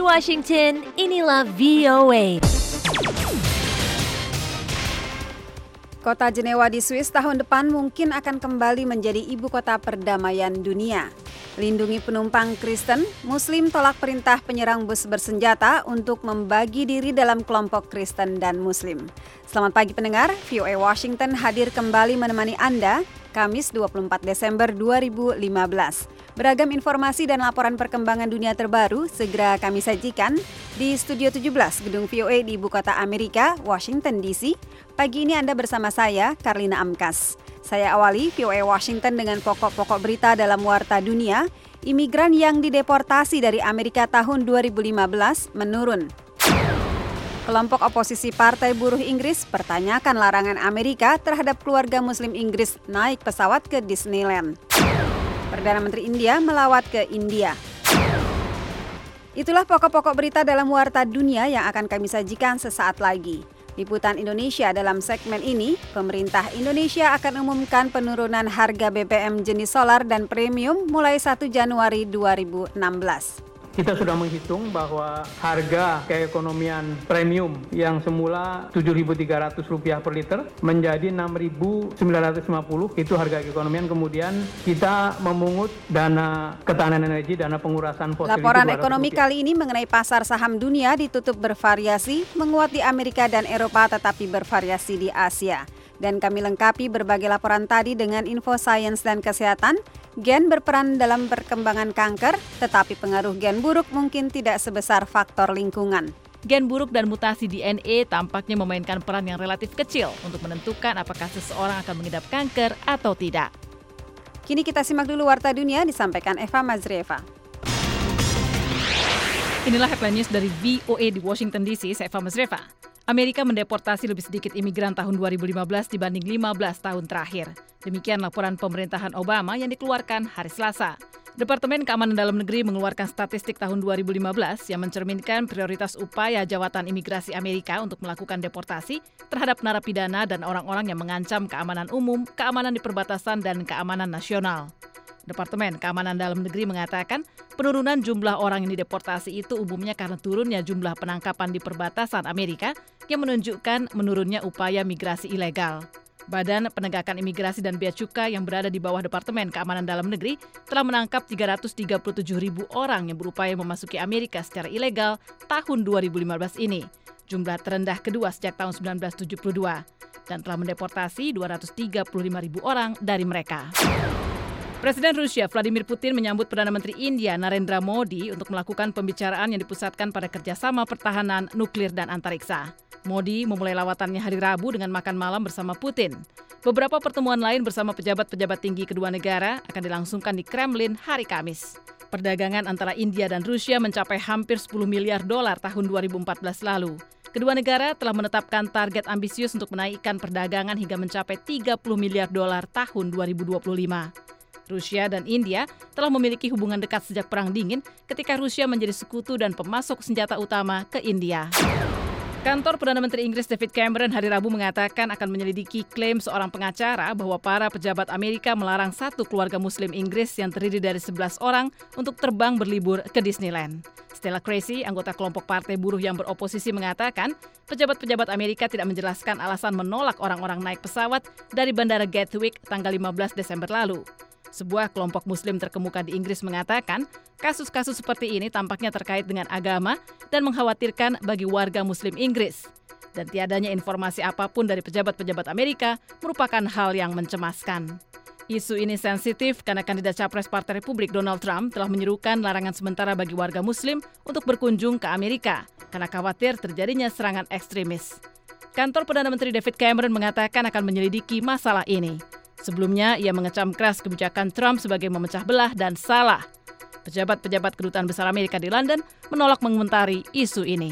Washington, inilah VOA. Kota Jenewa di Swiss tahun depan mungkin akan kembali menjadi ibu kota perdamaian dunia. Lindungi penumpang Kristen, Muslim tolak perintah penyerang bus bersenjata untuk membagi diri dalam kelompok Kristen dan Muslim. Selamat pagi pendengar, VOA Washington hadir kembali menemani Anda, Kamis 24 Desember 2015. Beragam informasi dan laporan perkembangan dunia terbaru segera kami sajikan di Studio 17 Gedung VOA di Ibu Kota Amerika, Washington DC. Pagi ini Anda bersama saya, Karlina Amkas. Saya awali VOA Washington dengan pokok-pokok berita dalam warta dunia. Imigran yang dideportasi dari Amerika tahun 2015 menurun. Kelompok oposisi Partai Buruh Inggris pertanyakan larangan Amerika terhadap keluarga Muslim Inggris naik pesawat ke Disneyland. Perdana Menteri India melawat ke India. Itulah pokok-pokok berita dalam warta dunia yang akan kami sajikan sesaat lagi. Liputan Indonesia dalam segmen ini, pemerintah Indonesia akan umumkan penurunan harga BBM jenis solar dan premium mulai 1 Januari 2016. Kita sudah menghitung bahwa harga keekonomian premium yang semula Rp7.300 per liter menjadi Rp6.950, itu harga keekonomian. Kemudian kita memungut dana ketahanan energi, dana pengurasan fosil. Laporan ekonomi kali ini mengenai pasar saham dunia ditutup bervariasi, menguat di Amerika dan Eropa tetapi bervariasi di Asia. Dan kami lengkapi berbagai laporan tadi dengan info sains dan kesehatan. Gen berperan dalam perkembangan kanker, tetapi pengaruh gen buruk mungkin tidak sebesar faktor lingkungan. Gen buruk dan mutasi DNA tampaknya memainkan peran yang relatif kecil untuk menentukan apakah seseorang akan mengidap kanker atau tidak. Kini kita simak dulu warta dunia disampaikan Eva Mazrieva. Inilah headline news dari VOA di Washington DC, saya Eva Mazrieva. Amerika mendeportasi lebih sedikit imigran tahun 2015 dibanding 15 tahun terakhir. Demikian laporan pemerintahan Obama yang dikeluarkan hari Selasa. Departemen Keamanan Dalam Negeri mengeluarkan statistik tahun 2015 yang mencerminkan prioritas upaya Jawatan Imigrasi Amerika untuk melakukan deportasi terhadap narapidana dan orang-orang yang mengancam keamanan umum, keamanan di perbatasan, dan keamanan nasional. Departemen Keamanan Dalam Negeri mengatakan penurunan jumlah orang yang dideportasi itu umumnya karena turunnya jumlah penangkapan di perbatasan Amerika yang menunjukkan menurunnya upaya migrasi ilegal. Badan Penegakan Imigrasi dan Bea Cukai yang berada di bawah Departemen Keamanan Dalam Negeri telah menangkap 337.000 orang yang berupaya memasuki Amerika secara ilegal tahun 2015 ini. Jumlah terendah kedua sejak tahun 1972 dan telah mendeportasi 235.000 orang dari mereka. Presiden Rusia Vladimir Putin menyambut Perdana Menteri India Narendra Modi untuk melakukan pembicaraan yang dipusatkan pada kerjasama pertahanan, nuklir, dan antariksa. Modi memulai lawatannya hari Rabu dengan makan malam bersama Putin. Beberapa pertemuan lain bersama pejabat-pejabat tinggi kedua negara akan dilangsungkan di Kremlin hari Kamis. Perdagangan antara India dan Rusia mencapai hampir $10 miliar tahun 2014 lalu. Kedua negara telah menetapkan target ambisius untuk menaikkan perdagangan hingga mencapai $30 miliar tahun 2025. Rusia dan India telah memiliki hubungan dekat sejak Perang Dingin ketika Rusia menjadi sekutu dan pemasok senjata utama ke India. Kantor Perdana Menteri Inggris David Cameron hari Rabu mengatakan akan menyelidiki klaim seorang pengacara bahwa para pejabat Amerika melarang satu keluarga Muslim Inggris yang terdiri dari 11 orang untuk terbang berlibur ke Disneyland. Stella Creasy, anggota kelompok Partai Buruh yang beroposisi, mengatakan pejabat-pejabat Amerika tidak menjelaskan alasan menolak orang-orang naik pesawat dari Bandara Gatwick tanggal 15 Desember lalu. Sebuah kelompok Muslim terkemuka di Inggris mengatakan kasus-kasus seperti ini tampaknya terkait dengan agama dan mengkhawatirkan bagi warga Muslim Inggris. Dan tiadanya informasi apapun dari pejabat-pejabat Amerika merupakan hal yang mencemaskan. Isu ini sensitif karena kandidat capres Partai Republik Donald Trump telah menyerukan larangan sementara bagi warga Muslim untuk berkunjung ke Amerika karena khawatir terjadinya serangan ekstremis. Kantor Perdana Menteri David Cameron mengatakan akan menyelidiki masalah ini. Sebelumnya, ia mengecam keras kebijakan Trump sebagai memecah belah dan salah. Pejabat-pejabat kedutaan besar Amerika di London menolak mengomentari isu ini.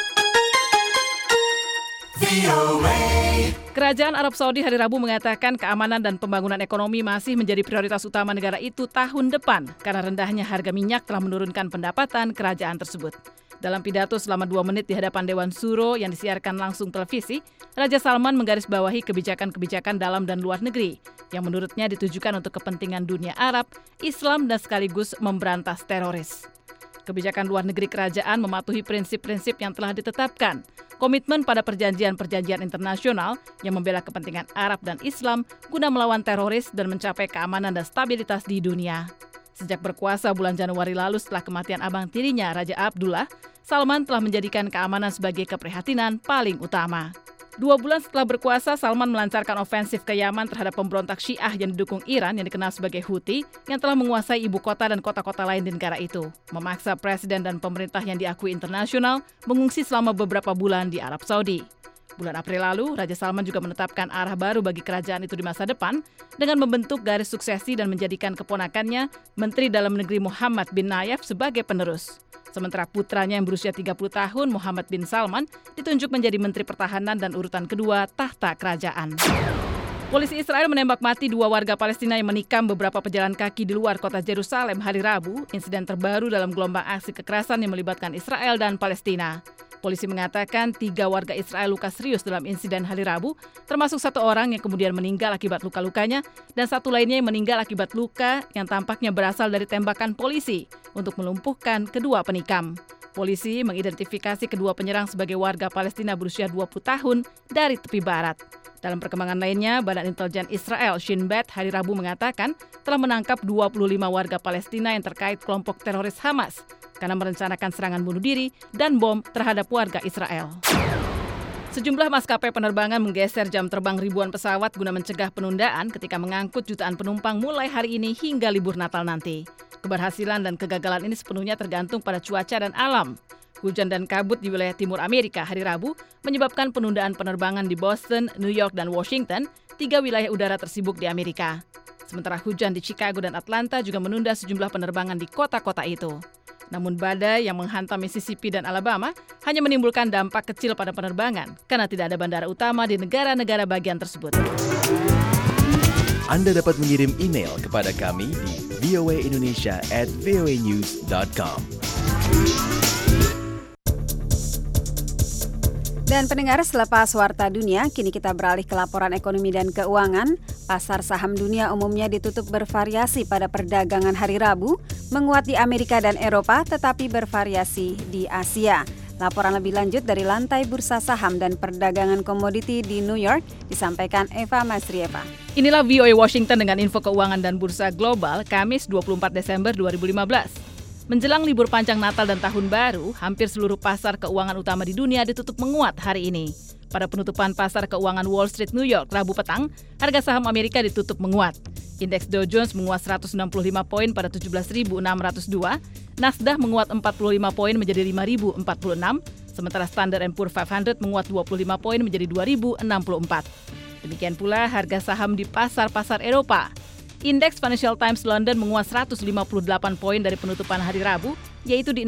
Kerajaan Arab Saudi hari Rabu mengatakan keamanan dan pembangunan ekonomi masih menjadi prioritas utama negara itu tahun depan karena rendahnya harga minyak telah menurunkan pendapatan kerajaan tersebut. Dalam pidato selama 2 menit di hadapan Dewan Suro yang disiarkan langsung televisi, Raja Salman menggarisbawahi kebijakan-kebijakan dalam dan luar negeri yang menurutnya ditujukan untuk kepentingan dunia Arab, Islam, dan sekaligus memberantas teroris. Kebijakan luar negeri kerajaan mematuhi prinsip-prinsip yang telah ditetapkan, komitmen pada perjanjian-perjanjian internasional yang membela kepentingan Arab dan Islam guna melawan teroris dan mencapai keamanan dan stabilitas di dunia. Sejak berkuasa bulan Januari lalu setelah kematian abang tirinya, Raja Abdullah, Salman telah menjadikan keamanan sebagai keprihatinan paling utama. 2 bulan setelah berkuasa, Salman melancarkan ofensif ke Yaman terhadap pemberontak Syiah yang didukung Iran yang dikenal sebagai Houthi yang telah menguasai ibu kota dan kota-kota lain di negara itu, memaksa presiden dan pemerintah yang diakui internasional mengungsi selama beberapa bulan di Arab Saudi. Bulan April lalu, Raja Salman juga menetapkan arah baru bagi kerajaan itu di masa depan dengan membentuk garis suksesi dan menjadikan keponakannya, Menteri Dalam Negeri Muhammad bin Nayef, sebagai penerus. Sementara putranya yang berusia 30 tahun, Muhammad bin Salman, ditunjuk menjadi Menteri Pertahanan dan urutan kedua tahta kerajaan. Polisi Israel menembak mati 2 warga Palestina yang menikam beberapa pejalan kaki di luar kota Yerusalem hari Rabu, insiden terbaru dalam gelombang aksi kekerasan yang melibatkan Israel dan Palestina. Polisi mengatakan 3 warga Israel luka serius dalam insiden hari Rabu, termasuk 1 orang yang kemudian meninggal akibat luka-lukanya dan 1 lainnya yang meninggal akibat luka yang tampaknya berasal dari tembakan polisi untuk melumpuhkan kedua penikam. Polisi mengidentifikasi kedua penyerang sebagai warga Palestina berusia 20 tahun dari tepi barat. Dalam perkembangan lainnya, Badan Intelijen Israel Shin Bet hari Rabu mengatakan telah menangkap 25 warga Palestina yang terkait kelompok teroris Hamas karena merencanakan serangan bunuh diri dan bom terhadap warga Israel. Sejumlah maskapai penerbangan menggeser jam terbang ribuan pesawat guna mencegah penundaan ketika mengangkut jutaan penumpang mulai hari ini hingga libur Natal nanti. Keberhasilan dan kegagalan ini sepenuhnya tergantung pada cuaca dan alam. Hujan dan kabut di wilayah timur Amerika hari Rabu menyebabkan penundaan penerbangan di Boston, New York, dan Washington, 3 wilayah udara tersibuk di Amerika. Sementara hujan di Chicago dan Atlanta juga menunda sejumlah penerbangan di kota-kota itu. Namun badai yang menghantam Mississippi dan Alabama hanya menimbulkan dampak kecil pada penerbangan karena tidak ada bandara utama di negara-negara bagian tersebut. Anda dapat mengirim email kepada kami di voaindonesia@voanews.com. Dan pendengar, selepas Warta Dunia, kini kita beralih ke laporan ekonomi dan keuangan. Pasar saham dunia umumnya ditutup bervariasi pada perdagangan hari Rabu, menguat di Amerika dan Eropa, tetapi bervariasi di Asia. Laporan lebih lanjut dari lantai bursa saham dan perdagangan komoditi di New York disampaikan Eva Masrieva. Inilah VOA Washington dengan info keuangan dan bursa global Kamis 24 Desember 2015. Menjelang libur panjang Natal dan Tahun Baru, hampir seluruh pasar keuangan utama di dunia ditutup menguat hari ini. Pada penutupan pasar keuangan Wall Street New York Rabu petang, harga saham Amerika ditutup menguat. Indeks Dow Jones menguat 165 poin pada 17.602, Nasdaq menguat 45 poin menjadi 5.046, sementara Standard & Poor's 500 menguat 25 poin menjadi 2.064. Demikian pula harga saham di pasar-pasar Eropa. Indeks Financial Times London menguat 158 poin dari penutupan hari Rabu, yaitu di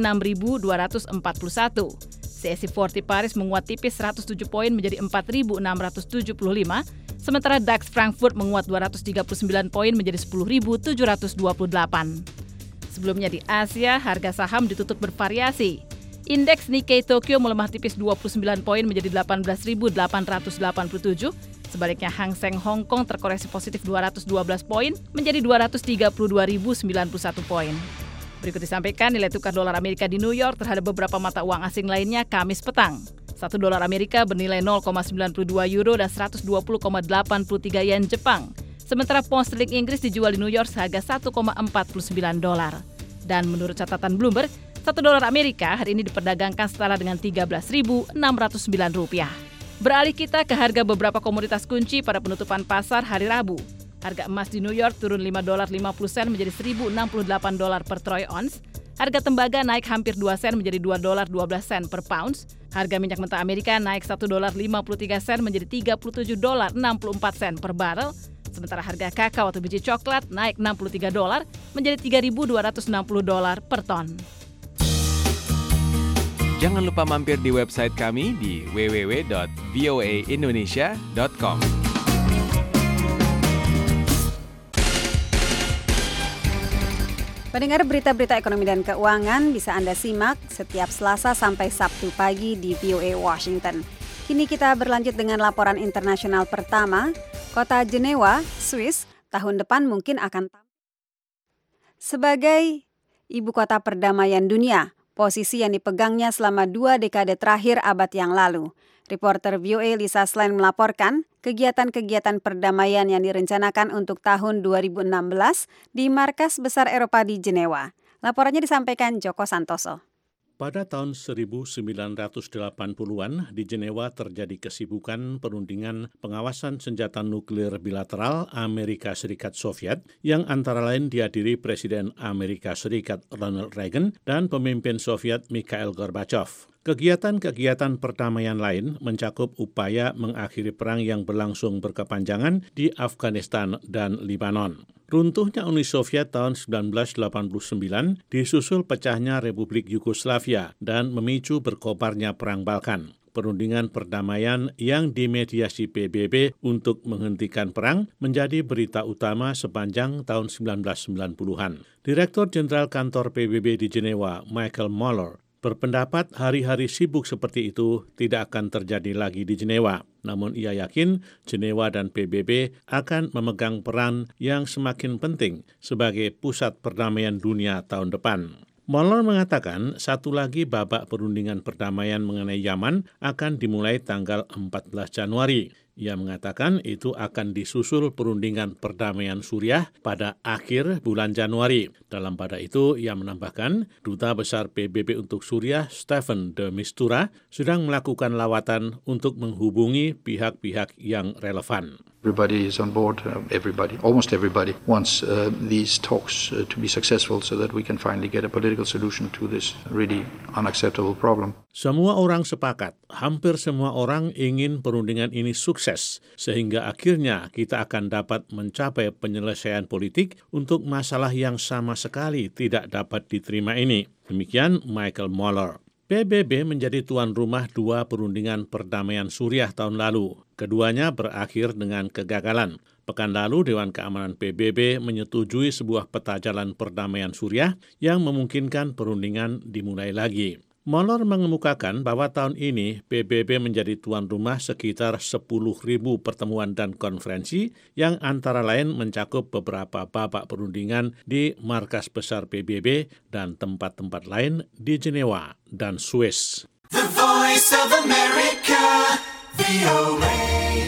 6.241. CAC 40 Paris menguat tipis 107 poin menjadi 4.675, sementara DAX Frankfurt menguat 239 poin menjadi 10.728. Sebelumnya di Asia, harga saham ditutup bervariasi. Indeks Nikkei Tokyo melemah tipis 29 poin menjadi 18.887, sebaliknya Hang Seng Hong Kong terkoreksi positif 212 poin menjadi 232.091 poin. Berikut disampaikan nilai tukar dolar Amerika di New York terhadap beberapa mata uang asing lainnya Kamis petang. 1 dolar Amerika bernilai 0,92 euro dan 120,83 yen Jepang. Sementara pound sterling Inggris dijual di New York seharga 1,49 dolar. Dan menurut catatan Bloomberg, 1 dolar Amerika hari ini diperdagangkan setara dengan Rp13.609. Beralih kita ke harga beberapa komoditas kunci pada penutupan pasar hari Rabu. Harga emas di New York turun $5.50 menjadi $1.068 per troy ounce. Harga tembaga naik hampir 2 sen menjadi $2.12 per pounds. Harga minyak mentah Amerika naik $1.53 menjadi $37.64 per barrel. Sementara harga kakao atau biji coklat naik $63 menjadi $3.260 per ton. Jangan lupa mampir di website kami di www.voaindonesia.com. Pendengar, berita-berita ekonomi dan keuangan bisa Anda simak setiap Selasa sampai Sabtu pagi di VOA Washington. Kini kita berlanjut dengan laporan internasional pertama. Kota Jenewa, Swiss, tahun depan mungkin akan sebagai ibu kota perdamaian dunia, posisi yang dipegangnya selama 2 dekade terakhir abad yang lalu. Reporter VOA Lisa Schlein melaporkan kegiatan-kegiatan perdamaian yang direncanakan untuk tahun 2016 di Markas Besar Eropa di Jenewa. Laporannya disampaikan Joko Santoso. Pada tahun 1980-an di Jenewa terjadi kesibukan perundingan pengawasan senjata nuklir bilateral Amerika Serikat Soviet yang antara lain dihadiri Presiden Amerika Serikat Ronald Reagan dan pemimpin Soviet Mikhail Gorbachev. Kegiatan-kegiatan perdamaian lain mencakup upaya mengakhiri perang yang berlangsung berkepanjangan di Afghanistan dan Libanon. Runtuhnya Uni Soviet tahun 1989 disusul pecahnya Republik Yugoslavia dan memicu berkobarnya Perang Balkan. Perundingan perdamaian yang dimediasi PBB untuk menghentikan perang menjadi berita utama sepanjang tahun 1990-an. Direktur Jenderal Kantor PBB di Jenewa, Michael Muller, berpendapat hari-hari sibuk seperti itu tidak akan terjadi lagi di Jenewa. Namun ia yakin Jenewa dan PBB akan memegang peran yang semakin penting sebagai pusat perdamaian dunia tahun depan. Muller mengatakan satu lagi babak perundingan perdamaian mengenai Yaman akan dimulai tanggal 14 Januari. Ia mengatakan itu akan disusul perundingan perdamaian Suriah pada akhir bulan Januari. Dalam pada itu, ia menambahkan, Duta Besar PBB untuk Suriah, Stephen de Mistura, sedang melakukan lawatan untuk menghubungi pihak-pihak yang relevan. Everybody is on board, almost everybody wants these talks to be successful so that we can finally get a political solution to this really unacceptable problem. Semua orang sepakat, hampir semua orang ingin perundingan ini sukses, sehingga akhirnya kita akan dapat mencapai penyelesaian politik untuk masalah yang sama sekali tidak dapat diterima ini. Demikian Michael Muller. PBB menjadi tuan rumah 2 perundingan perdamaian Suriah tahun lalu. Keduanya berakhir dengan kegagalan. Pekan lalu, Dewan Keamanan PBB menyetujui sebuah peta jalan perdamaian Suriah yang memungkinkan perundingan dimulai lagi. Muller mengemukakan bahwa tahun ini PBB menjadi tuan rumah sekitar 10.000 pertemuan dan konferensi yang antara lain mencakup beberapa babak perundingan di Markas Besar PBB dan tempat-tempat lain di Jenewa dan Swiss. The Voice of America, VOA.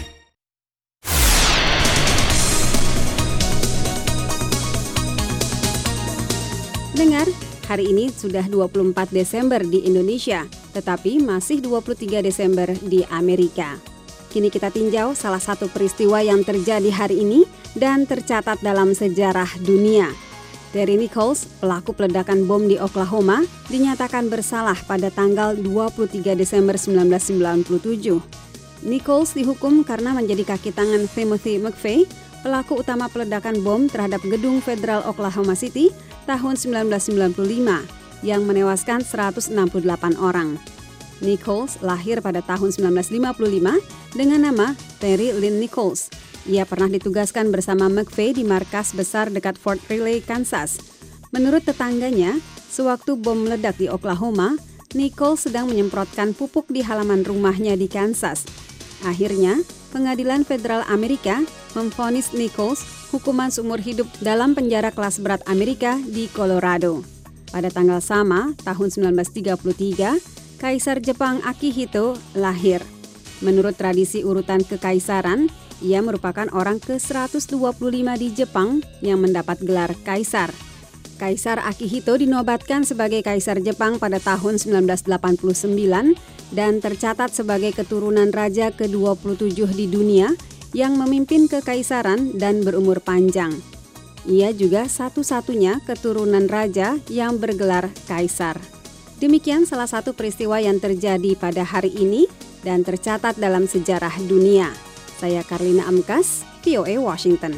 Dengar, hari ini sudah 24 Desember di Indonesia, tetapi masih 23 Desember di Amerika. Kini kita tinjau salah satu peristiwa yang terjadi hari ini dan tercatat dalam sejarah dunia. Terry Nichols, pelaku peledakan bom di Oklahoma, dinyatakan bersalah pada tanggal 23 Desember 1997. Nichols dihukum karena menjadi kaki tangan Timothy McVeigh, pelaku utama peledakan bom terhadap gedung federal Oklahoma City tahun 1995 yang menewaskan 168 orang. Nichols lahir pada tahun 1955 dengan nama Terry Lynn Nichols. Ia pernah ditugaskan bersama McVeigh di markas besar dekat Fort Riley, Kansas. Menurut tetangganya, sewaktu bom meledak di Oklahoma, Nichols sedang menyemprotkan pupuk di halaman rumahnya di Kansas. Akhirnya, Pengadilan Federal Amerika memvonis Nichols hukuman seumur hidup dalam penjara kelas berat Amerika di Colorado. Pada tanggal sama, tahun 1933, Kaisar Jepang Akihito lahir. Menurut tradisi urutan kekaisaran, ia merupakan orang ke-125 di Jepang yang mendapat gelar kaisar. Kaisar Akihito dinobatkan sebagai Kaisar Jepang pada tahun 1989 dan tercatat sebagai keturunan raja ke-27 di dunia yang memimpin kekaisaran dan berumur panjang. Ia juga satu-satunya keturunan raja yang bergelar kaisar. Demikian salah satu peristiwa yang terjadi pada hari ini dan tercatat dalam sejarah dunia. Saya Karlina Amkas, VOA Washington.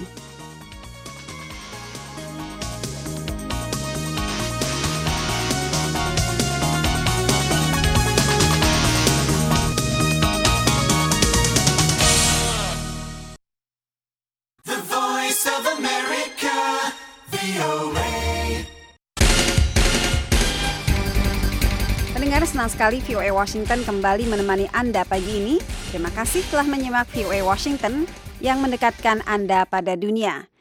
Pendengar, senang sekali VOA Washington kembali menemani Anda pagi ini. Terima kasih telah menyimak VOA Washington yang mendekatkan Anda pada dunia.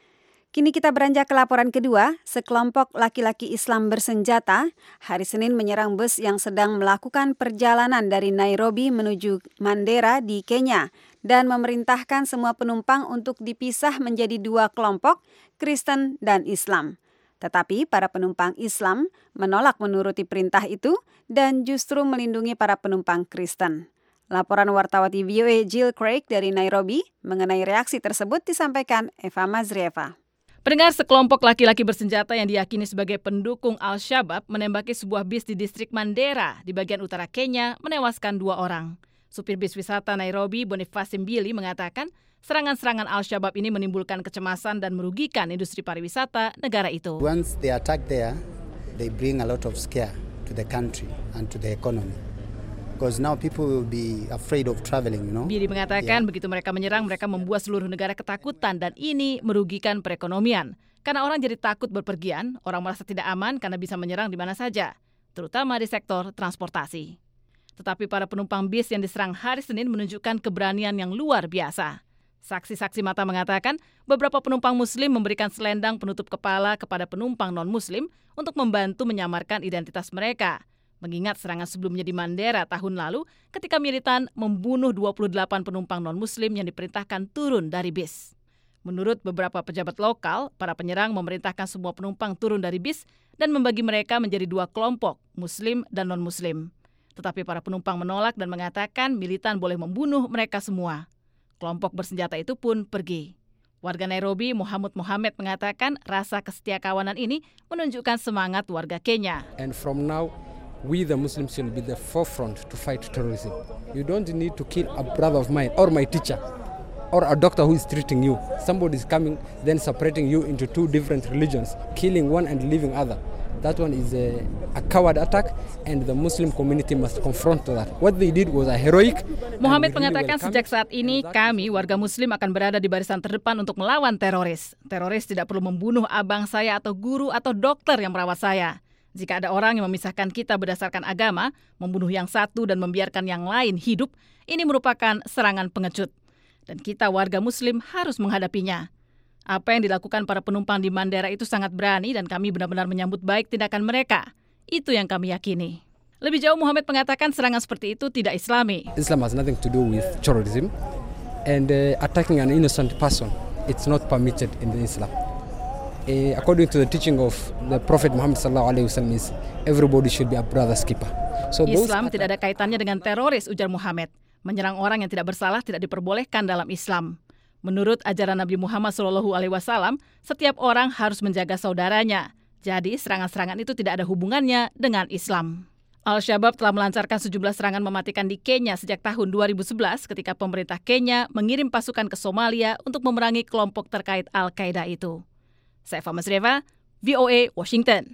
Kini kita beranjak ke laporan kedua. Sekelompok laki-laki Islam bersenjata hari Senin menyerang bus yang sedang melakukan perjalanan dari Nairobi menuju Mandera di Kenya dan memerintahkan semua penumpang untuk dipisah menjadi dua kelompok, Kristen dan Islam. Tetapi para penumpang Islam menolak menuruti perintah itu dan justru melindungi para penumpang Kristen. Laporan wartawati VOA Jill Craig dari Nairobi mengenai reaksi tersebut disampaikan Eva Mazrieva. Pendengar, sekelompok laki-laki bersenjata yang diyakini sebagai pendukung Al-Shabaab menembaki sebuah bis di distrik Mandera di bagian utara Kenya, menewaskan 2 orang. Supir bis wisata Nairobi, Boniface Mbili, mengatakan serangan-serangan Al-Shabaab ini menimbulkan kecemasan dan merugikan industri pariwisata negara itu. Once they attack there, they bring a lot of scare to the country and to the economy. Because now people will be afraid of traveling, you know. Mbili mengatakan begitu mereka menyerang, mereka membuat seluruh negara ketakutan dan ini merugikan perekonomian. Karena orang jadi takut berpergian, orang merasa tidak aman karena bisa menyerang di mana saja, terutama di sektor transportasi. Tetapi para penumpang bis yang diserang hari Senin menunjukkan keberanian yang luar biasa. Saksi-saksi mata mengatakan beberapa penumpang Muslim memberikan selendang penutup kepala kepada penumpang non-Muslim untuk membantu menyamarkan identitas mereka. Mengingat serangan sebelumnya di Mandera tahun lalu ketika militan membunuh 28 penumpang non-Muslim yang diperintahkan turun dari bis. Menurut beberapa pejabat lokal, para penyerang memerintahkan semua penumpang turun dari bis dan membagi mereka menjadi 2 kelompok, Muslim dan non-Muslim. Tetapi para penumpang menolak dan mengatakan militan boleh membunuh mereka semua. Kelompok bersenjata itu pun pergi. Warga Nairobi, Muhammad mengatakan rasa kesetiakawanan ini menunjukkan semangat warga Kenya. And from now, we the Muslims should be the forefront to fight terrorism. You don't need to kill a brother of mine or my teacher or a doctor who is treating you. Somebody is coming, then separating you into 2 different religions, killing one and leaving other. That one is a coward attack and the Muslim community must confront that. What they did was a heroic. Muhammad mengatakan sejak saat ini kami warga Muslim akan berada di barisan terdepan untuk melawan teroris. Teroris tidak perlu membunuh abang saya atau guru atau dokter yang merawat saya. Jika ada orang yang memisahkan kita berdasarkan agama, membunuh yang satu dan membiarkan yang lain hidup, ini merupakan serangan pengecut. Dan kita warga Muslim harus menghadapinya. Apa yang dilakukan para penumpang di Mandera itu sangat berani dan kami benar-benar menyambut baik tindakan mereka. Itu yang kami yakini. Lebih jauh, Muhammad mengatakan serangan seperti itu tidak Islami. Islam has nothing to do with terrorism and attacking an innocent person. It's not permitted in the Islam. According to the teaching of the Prophet Muhammad SAW, is everybody should be a brother's keeper. So Islam tidak ada kaitannya dengan teroris, ujar Muhammad. Menyerang orang yang tidak bersalah tidak diperbolehkan dalam Islam. Menurut ajaran Nabi Muhammad SAW, setiap orang harus menjaga saudaranya. Jadi serangan-serangan itu tidak ada hubungannya dengan Islam. Al-Shabaab telah melancarkan sejumlah serangan mematikan di Kenya sejak tahun 2011 ketika pemerintah Kenya mengirim pasukan ke Somalia untuk memerangi kelompok terkait Al-Qaeda itu. Saya Eva Mazrieva, VOA Washington.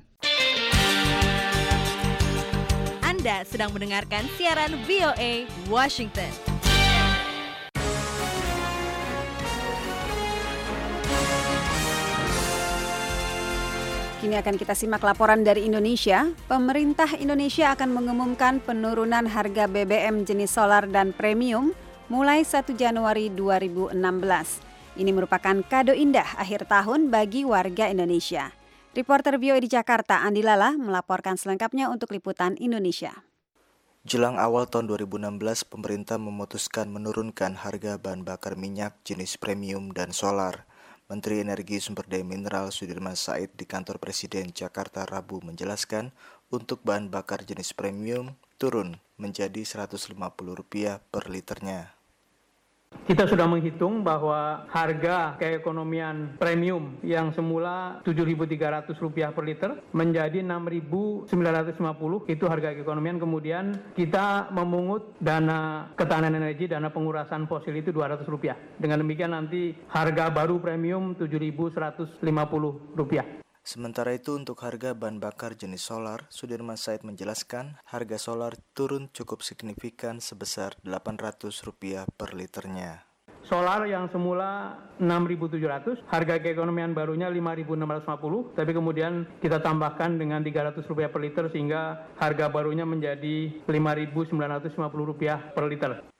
Anda sedang mendengarkan siaran VOA Washington. Kini akan kita simak laporan dari Indonesia. Pemerintah Indonesia akan mengumumkan penurunan harga BBM jenis solar dan premium mulai 1 Januari 2016. Ini merupakan kado indah akhir tahun bagi warga Indonesia. Reporter VOA di Jakarta, Andi Lala, melaporkan selengkapnya untuk Liputan Indonesia. Jelang awal tahun 2016, pemerintah memutuskan menurunkan harga bahan bakar minyak jenis premium dan solar. Menteri Energi Sumber Daya Mineral Sudirman Said di kantor Presiden Jakarta Rabu menjelaskan untuk bahan bakar jenis premium turun menjadi Rp150 per liternya. Kita sudah menghitung bahwa harga keekonomian premium yang semula Rp7.300 per liter menjadi Rp6.950, itu harga keekonomian. Kemudian kita memungut dana ketahanan energi, dana pengurasan fosil itu Rp200. Dengan demikian nanti harga baru premium Rp7.150. Sementara itu untuk harga bahan bakar jenis solar, Sudirman Said menjelaskan harga solar turun cukup signifikan sebesar Rp800 per liternya. Solar yang semula Rp6.700, harga keekonomian barunya Rp5.650, tapi kemudian kita tambahkan dengan Rp300 per liter sehingga harga barunya menjadi Rp5.950 per liter.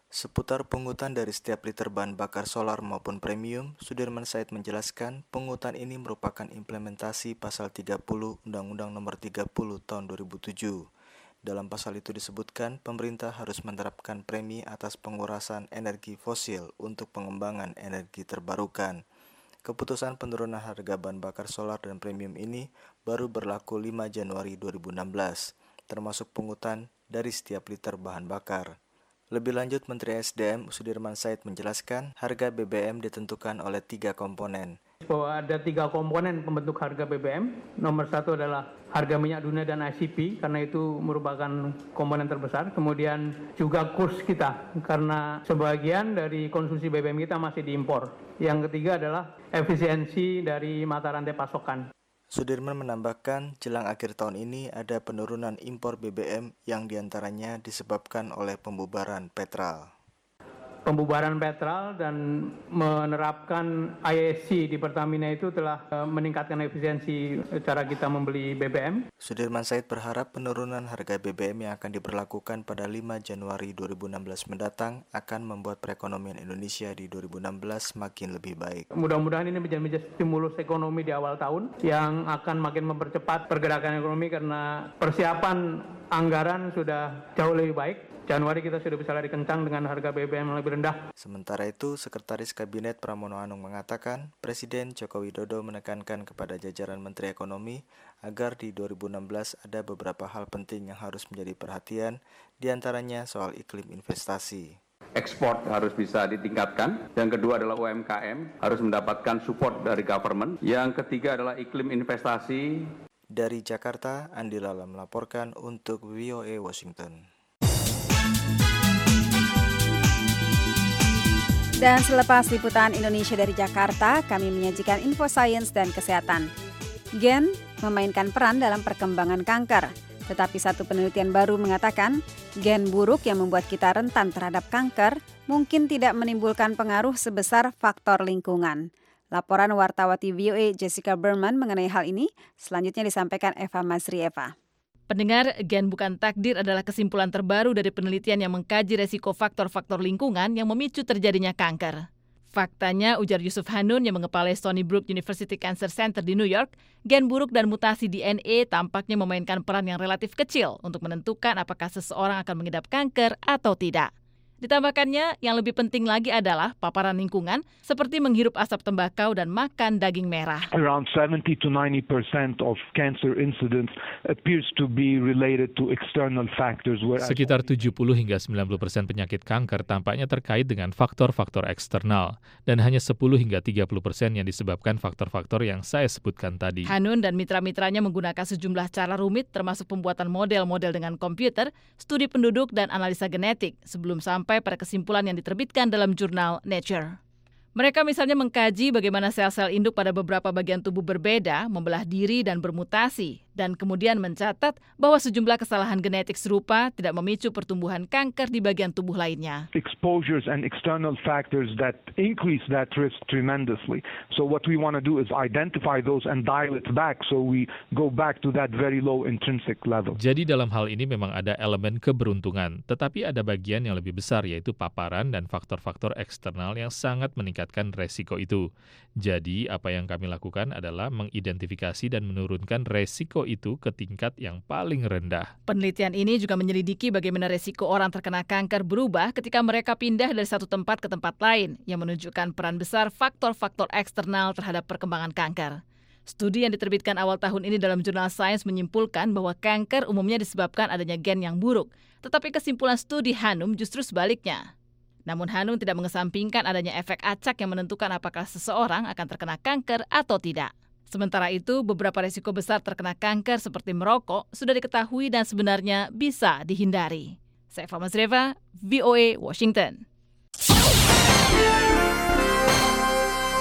Seputar pungutan dari setiap liter bahan bakar solar maupun premium, Sudirman Said menjelaskan pungutan ini merupakan implementasi pasal 30 Undang-Undang Nomor 30 Tahun 2007. Dalam pasal itu disebutkan pemerintah harus menerapkan premi atas pengurasan energi fosil untuk pengembangan energi terbarukan. Keputusan penurunan harga bahan bakar solar dan premium ini baru berlaku 5 Januari 2016, termasuk pungutan dari setiap liter bahan bakar. Lebih lanjut, Menteri SDM Sudirman Said menjelaskan harga BBM ditentukan oleh 3 komponen. Bahwa ada 3 komponen pembentuk harga BBM. Nomor 1 adalah harga minyak dunia dan ICP, karena itu merupakan komponen terbesar. Kemudian juga kurs kita, karena sebagian dari konsumsi BBM kita masih diimpor. Yang ketiga adalah efisiensi dari mata rantai pasokan. Sudirman menambahkan, jelang akhir tahun ini ada penurunan impor BBM yang diantaranya disebabkan oleh pembubaran Petral. Pembubaran Petral dan menerapkan ISC di Pertamina itu telah meningkatkan efisiensi cara kita membeli BBM. Sudirman Said berharap penurunan harga BBM yang akan diberlakukan pada 5 Januari 2016 mendatang akan membuat perekonomian Indonesia di 2016 makin lebih baik. Mudah-mudahan ini menjadi stimulus ekonomi di awal tahun yang akan makin mempercepat pergerakan ekonomi karena persiapan anggaran sudah jauh lebih baik. Januari kita sudah bisa lari kencang dengan harga BBM yang lebih rendah. Sementara itu, Sekretaris Kabinet Pramono Anung mengatakan, Presiden Joko Widodo menekankan kepada jajaran Menteri Ekonomi agar di 2016 ada beberapa hal penting yang harus menjadi perhatian, diantaranya soal iklim investasi. Ekspor harus bisa ditingkatkan. Yang kedua adalah UMKM harus mendapatkan support dari government. Yang ketiga adalah iklim investasi. Dari Jakarta, Andi Lala melaporkan untuk VOA Washington. Dan selepas liputan Indonesia dari Jakarta, kami menyajikan info sains dan kesehatan. Gen memainkan peran dalam perkembangan kanker, tetapi satu penelitian baru mengatakan gen buruk yang membuat kita rentan terhadap kanker mungkin tidak menimbulkan pengaruh sebesar faktor lingkungan. Laporan wartawati VOA Jessica Berman mengenai hal ini selanjutnya disampaikan Eva Masri. Eva. Pendengar, gen bukan takdir adalah kesimpulan terbaru dari penelitian yang mengkaji resiko faktor-faktor lingkungan yang memicu terjadinya kanker. Faktanya, ujar Yusuf Hanun yang mengepalai Stony Brook University Cancer Center di New York, gen buruk dan mutasi DNA tampaknya memainkan peran yang relatif kecil untuk menentukan apakah seseorang akan mengidap kanker atau tidak. Ditambahkannya, yang lebih penting lagi adalah paparan lingkungan seperti menghirup asap tembakau dan makan daging merah. Around 70 to 90% of cancer incidents appears to be related to external factors. Sekitar 70 hingga 90% penyakit kanker tampaknya terkait dengan faktor-faktor eksternal dan hanya 10 hingga 30% yang disebabkan faktor-faktor yang saya sebutkan tadi. Hanun dan mitra-mitranya menggunakan sejumlah cara rumit termasuk pembuatan model-model dengan komputer, studi penduduk dan analisa genetik sebelum sampai pada kesimpulan yang diterbitkan dalam jurnal Nature. Mereka misalnya mengkaji bagaimana sel-sel induk pada beberapa bagian tubuh berbeda membelah diri dan bermutasi, dan kemudian mencatat bahwa sejumlah kesalahan genetik serupa tidak memicu pertumbuhan kanker di bagian tubuh lainnya. Exposures and external factors that increase that risk tremendously. So what we want to do is identify those and dial it back so we go back to that very low intrinsic level. Jadi dalam hal ini memang ada elemen keberuntungan, tetapi ada bagian yang lebih besar yaitu paparan dan faktor-faktor eksternal yang sangat meningkatkan resiko itu. Jadi apa yang kami lakukan adalah mengidentifikasi dan menurunkan resiko itu ke tingkat yang paling rendah. Penelitian ini juga menyelidiki bagaimana resiko orang terkena kanker berubah ketika mereka pindah dari satu tempat ke tempat lain, yang menunjukkan peran besar faktor-faktor eksternal terhadap perkembangan kanker. Studi yang diterbitkan awal tahun ini dalam jurnal Science menyimpulkan bahwa kanker umumnya disebabkan adanya gen yang buruk, tetapi kesimpulan studi Hanum justru sebaliknya. Namun Hanum tidak mengesampingkan adanya efek acak yang menentukan apakah seseorang akan terkena kanker atau tidak. Sementara itu, beberapa risiko besar terkena kanker seperti merokok sudah diketahui dan sebenarnya bisa dihindari. Saya Eva Masreva, VOA Washington.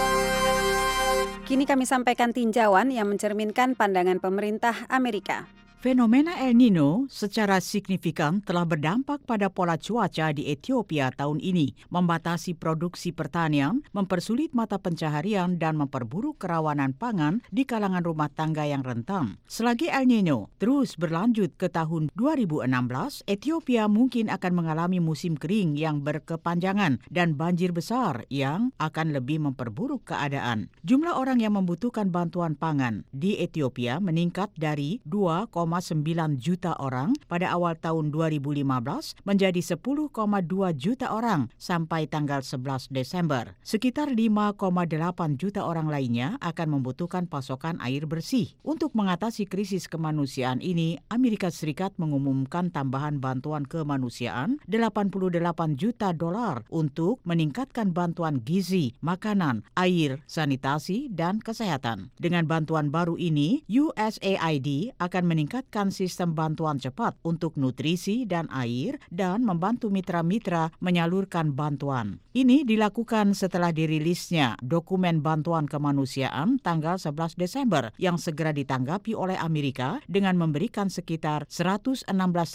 Kini kami sampaikan tinjauan yang mencerminkan pandangan pemerintah Amerika. Fenomena El Nino secara signifikan telah berdampak pada pola cuaca di Ethiopia tahun ini, membatasi produksi pertanian, mempersulit mata pencaharian, dan memperburuk kerawanan pangan di kalangan rumah tangga yang rentan. Selagi El Nino terus berlanjut ke tahun 2016, Ethiopia mungkin akan mengalami musim kering yang berkepanjangan dan banjir besar yang akan lebih memperburuk keadaan. Jumlah orang yang membutuhkan bantuan pangan di Ethiopia meningkat dari 2,9 juta orang pada awal tahun 2015 menjadi 10,2 juta orang sampai tanggal 11 Desember. Sekitar 5,8 juta orang lainnya akan membutuhkan pasokan air bersih. Untuk mengatasi krisis kemanusiaan ini, Amerika Serikat mengumumkan tambahan bantuan kemanusiaan $88 juta untuk meningkatkan bantuan gizi, makanan, air, sanitasi, dan kesehatan. Dengan bantuan baru ini, USAID akan meningkatkan sistem bantuan cepat untuk nutrisi dan air dan membantu mitra-mitra menyalurkan bantuan. Ini dilakukan setelah dirilisnya dokumen bantuan kemanusiaan tanggal 11 Desember yang segera ditanggapi oleh Amerika dengan memberikan sekitar 116.460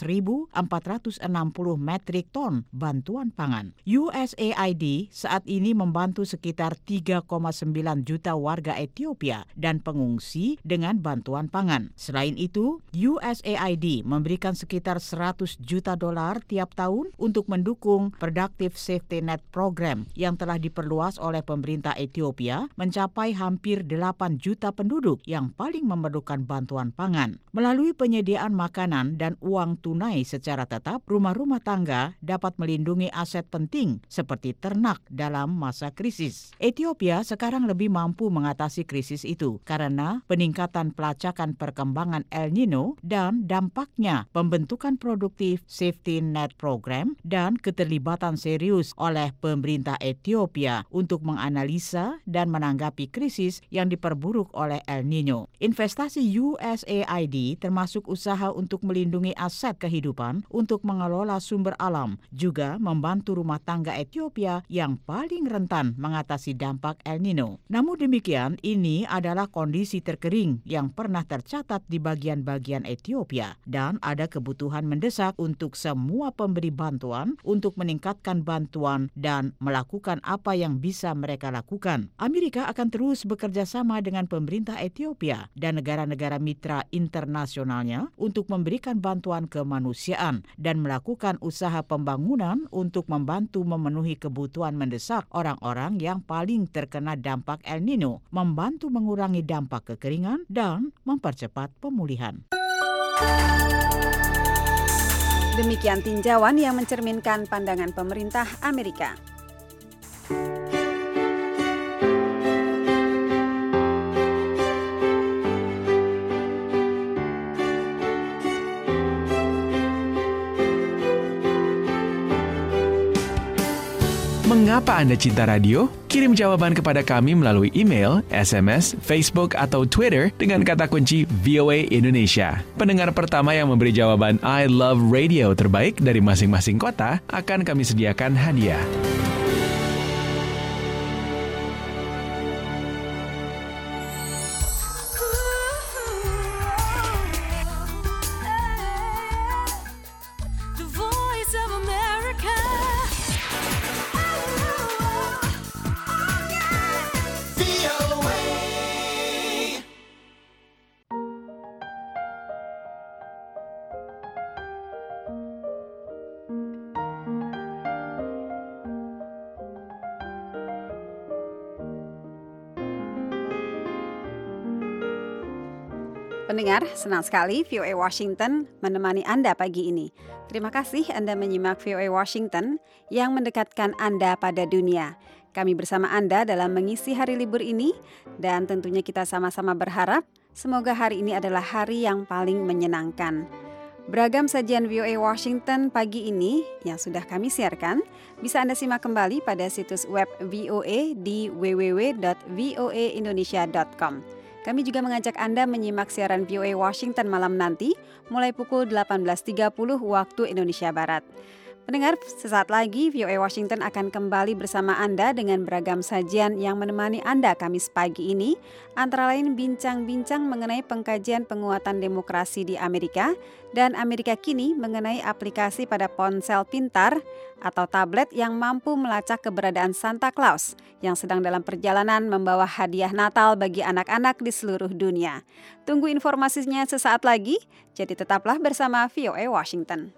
metrik ton bantuan pangan. USAID saat ini membantu sekitar 3,9 juta warga Ethiopia dan pengungsi dengan bantuan pangan. Selain itu, USAID memberikan sekitar $100 juta tiap tahun untuk mendukung Productive Safety Net Program yang telah diperluas oleh pemerintah Ethiopia mencapai hampir 8 juta penduduk yang paling memerlukan bantuan pangan. Melalui penyediaan makanan dan uang tunai secara tetap, rumah-rumah tangga dapat melindungi aset penting seperti ternak dalam masa krisis. Ethiopia sekarang lebih mampu mengatasi krisis itu karena peningkatan pelacakan perkembangan El Nino dan dampaknya pembentukan Productive Safety Net Program dan keterlibatan serius oleh pemerintah Ethiopia untuk menganalisa dan menanggapi krisis yang diperburuk oleh El Nino. Investasi USAID termasuk usaha untuk melindungi aset kehidupan untuk mengelola sumber alam, juga membantu rumah tangga Ethiopia yang paling rentan mengatasi dampak El Nino. Namun demikian, ini adalah kondisi terkering yang pernah tercatat di bagian-bagian Ethiopia dan ada kebutuhan mendesak untuk semua pemberi bantuan untuk meningkatkan bantuan dan melakukan apa yang bisa mereka lakukan. Amerika akan terus bekerja sama dengan pemerintah Ethiopia dan negara-negara mitra internasionalnya untuk memberikan bantuan kemanusiaan dan melakukan usaha pembangunan untuk membantu memenuhi kebutuhan mendesak orang-orang yang paling terkena dampak El Nino, membantu mengurangi dampak kekeringan dan mempercepat pemulihan. Demikian tinjauan yang mencerminkan pandangan pemerintah Amerika. Mengapa Anda cinta radio? Kirim jawaban kepada kami melalui email, SMS, Facebook, atau Twitter dengan kata kunci VOA Indonesia. Pendengar pertama yang memberi jawaban I love radio terbaik dari masing-masing kota akan kami sediakan hadiah. Pendengar, senang sekali VOA Washington menemani Anda pagi ini. Terima kasih Anda menyimak VOA Washington yang mendekatkan Anda pada dunia. Kami bersama Anda dalam mengisi hari libur ini dan tentunya kita sama-sama berharap semoga hari ini adalah hari yang paling menyenangkan. Beragam sajian VOA Washington pagi ini yang sudah kami siarkan bisa Anda simak kembali pada situs web VOA di www.voaindonesia.com. Kami juga mengajak Anda menyimak siaran VOA Washington malam nanti mulai pukul 18.30 waktu Indonesia Barat. Pendengar, sesaat lagi VOA Washington akan kembali bersama Anda dengan beragam sajian yang menemani Anda Kamis pagi ini, antara lain bincang-bincang mengenai pengkajian penguatan demokrasi di Amerika dan Amerika kini mengenai aplikasi pada ponsel pintar atau tablet yang mampu melacak keberadaan Santa Claus yang sedang dalam perjalanan membawa hadiah Natal bagi anak-anak di seluruh dunia. Tunggu informasinya sesaat lagi, jadi tetaplah bersama VOA Washington.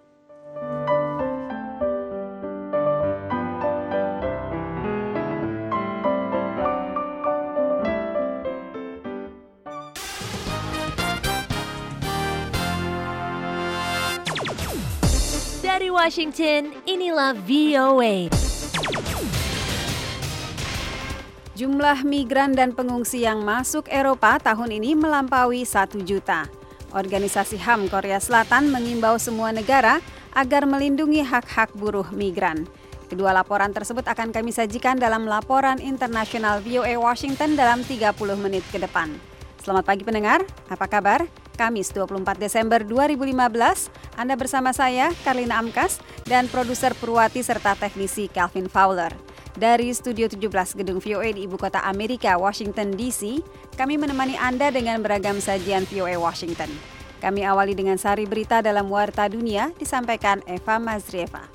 Dari Washington, inilah VOA. Jumlah migran dan pengungsi yang masuk Eropa tahun ini melampaui 1 juta. Organisasi HAM Korea Selatan mengimbau semua negara agar melindungi hak-hak buruh migran. Kedua laporan tersebut akan kami sajikan dalam laporan internasional VOA Washington dalam 30 menit ke depan. Selamat pagi pendengar, apa kabar? Kamis 24 Desember 2015, Anda bersama saya, Karlina Amkas, dan produser Purwati serta teknisi Calvin Fowler. Dari Studio 17 Gedung VOA di Ibu Kota Amerika, Washington DC, kami menemani Anda dengan beragam sajian VOA Washington. Kami awali dengan sari berita dalam Warta Dunia, disampaikan Eva Mazrieva.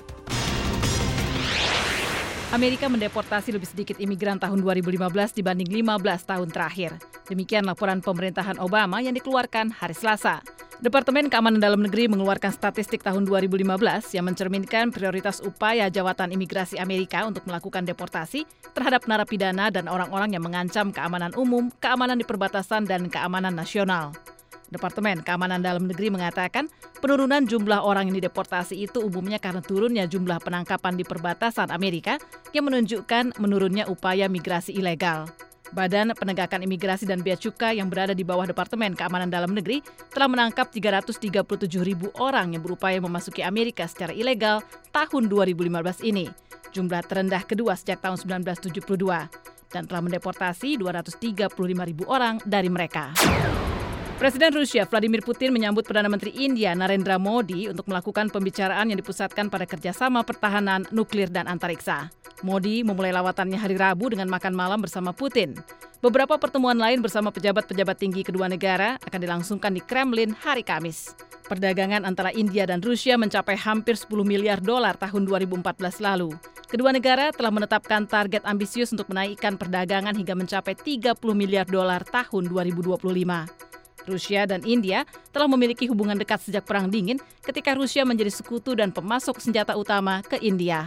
Amerika mendeportasi lebih sedikit imigran tahun 2015 dibanding 15 tahun terakhir. Demikian laporan pemerintahan Obama yang dikeluarkan hari Selasa. Departemen Keamanan Dalam Negeri mengeluarkan statistik tahun 2015 yang mencerminkan prioritas upaya Jabatan Imigrasi Amerika untuk melakukan deportasi terhadap narapidana dan orang-orang yang mengancam keamanan umum, keamanan di perbatasan, dan keamanan nasional. Departemen Keamanan Dalam Negeri mengatakan penurunan jumlah orang yang dideportasi itu umumnya karena turunnya jumlah penangkapan di perbatasan Amerika yang menunjukkan menurunnya upaya migrasi ilegal. Badan Penegakan Imigrasi dan Bea Cukai yang berada di bawah Departemen Keamanan Dalam Negeri telah menangkap 337.000 orang yang berupaya memasuki Amerika secara ilegal tahun 2015 ini. Jumlah terendah kedua sejak tahun 1972 dan telah mendeportasi 235.000 orang dari mereka. Presiden Rusia Vladimir Putin menyambut Perdana Menteri India Narendra Modi untuk melakukan pembicaraan yang dipusatkan pada kerjasama pertahanan, nuklir, dan antariksa. Modi memulai lawatannya hari Rabu dengan makan malam bersama Putin. Beberapa pertemuan lain bersama pejabat-pejabat tinggi kedua negara akan dilangsungkan di Kremlin hari Kamis. Perdagangan antara India dan Rusia mencapai hampir $10 miliar tahun 2014 lalu. Kedua negara telah menetapkan target ambisius untuk menaikkan perdagangan hingga mencapai $30 miliar tahun 2025. Rusia dan India telah memiliki hubungan dekat sejak Perang Dingin ketika Rusia menjadi sekutu dan pemasok senjata utama ke India.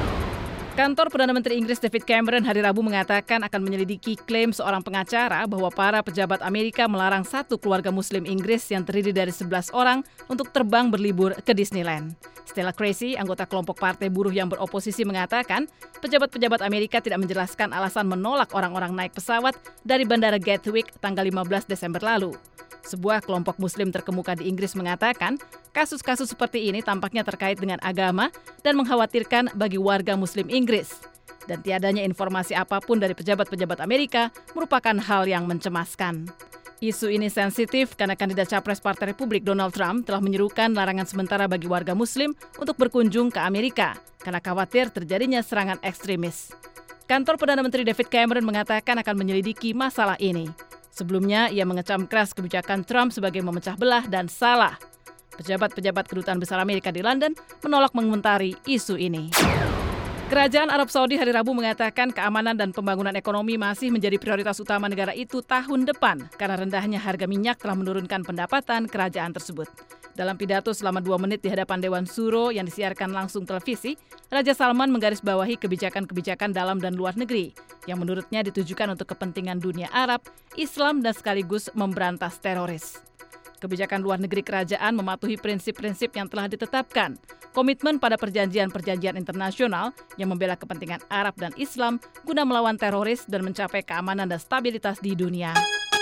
Kantor Perdana Menteri Inggris David Cameron hari Rabu mengatakan akan menyelidiki klaim seorang pengacara bahwa para pejabat Amerika melarang satu keluarga Muslim Inggris yang terdiri dari 11 orang untuk terbang berlibur ke Disneyland. Stella Creasy, anggota kelompok partai buruh yang beroposisi, mengatakan pejabat-pejabat Amerika tidak menjelaskan alasan menolak orang-orang naik pesawat dari Bandara Gatwick tanggal 15 Desember lalu. Sebuah kelompok Muslim terkemuka di Inggris mengatakan kasus-kasus seperti ini tampaknya terkait dengan agama dan mengkhawatirkan bagi warga Muslim Inggris. Dan tiadanya informasi apapun dari pejabat-pejabat Amerika merupakan hal yang mencemaskan. Isu ini sensitif karena kandidat capres Partai Republik Donald Trump telah menyerukan larangan sementara bagi warga Muslim untuk berkunjung ke Amerika karena khawatir terjadinya serangan ekstremis. Kantor Perdana Menteri David Cameron mengatakan akan menyelidiki masalah ini. Sebelumnya, ia mengecam keras kebijakan Trump sebagai memecah belah dan salah. Pejabat-pejabat kedutaan besar Amerika di London menolak mengomentari isu ini. Kerajaan Arab Saudi hari Rabu mengatakan keamanan dan pembangunan ekonomi masih menjadi prioritas utama negara itu tahun depan karena rendahnya harga minyak telah menurunkan pendapatan kerajaan tersebut. Dalam pidato selama 2 menit di hadapan Dewan Suro yang disiarkan langsung televisi, Raja Salman menggarisbawahi kebijakan-kebijakan dalam dan luar negeri yang menurutnya ditujukan untuk kepentingan dunia Arab, Islam, dan sekaligus memberantas teroris. Kebijakan luar negeri kerajaan mematuhi prinsip-prinsip yang telah ditetapkan, komitmen pada perjanjian-perjanjian internasional yang membela kepentingan Arab dan Islam guna melawan teroris dan mencapai keamanan dan stabilitas di dunia.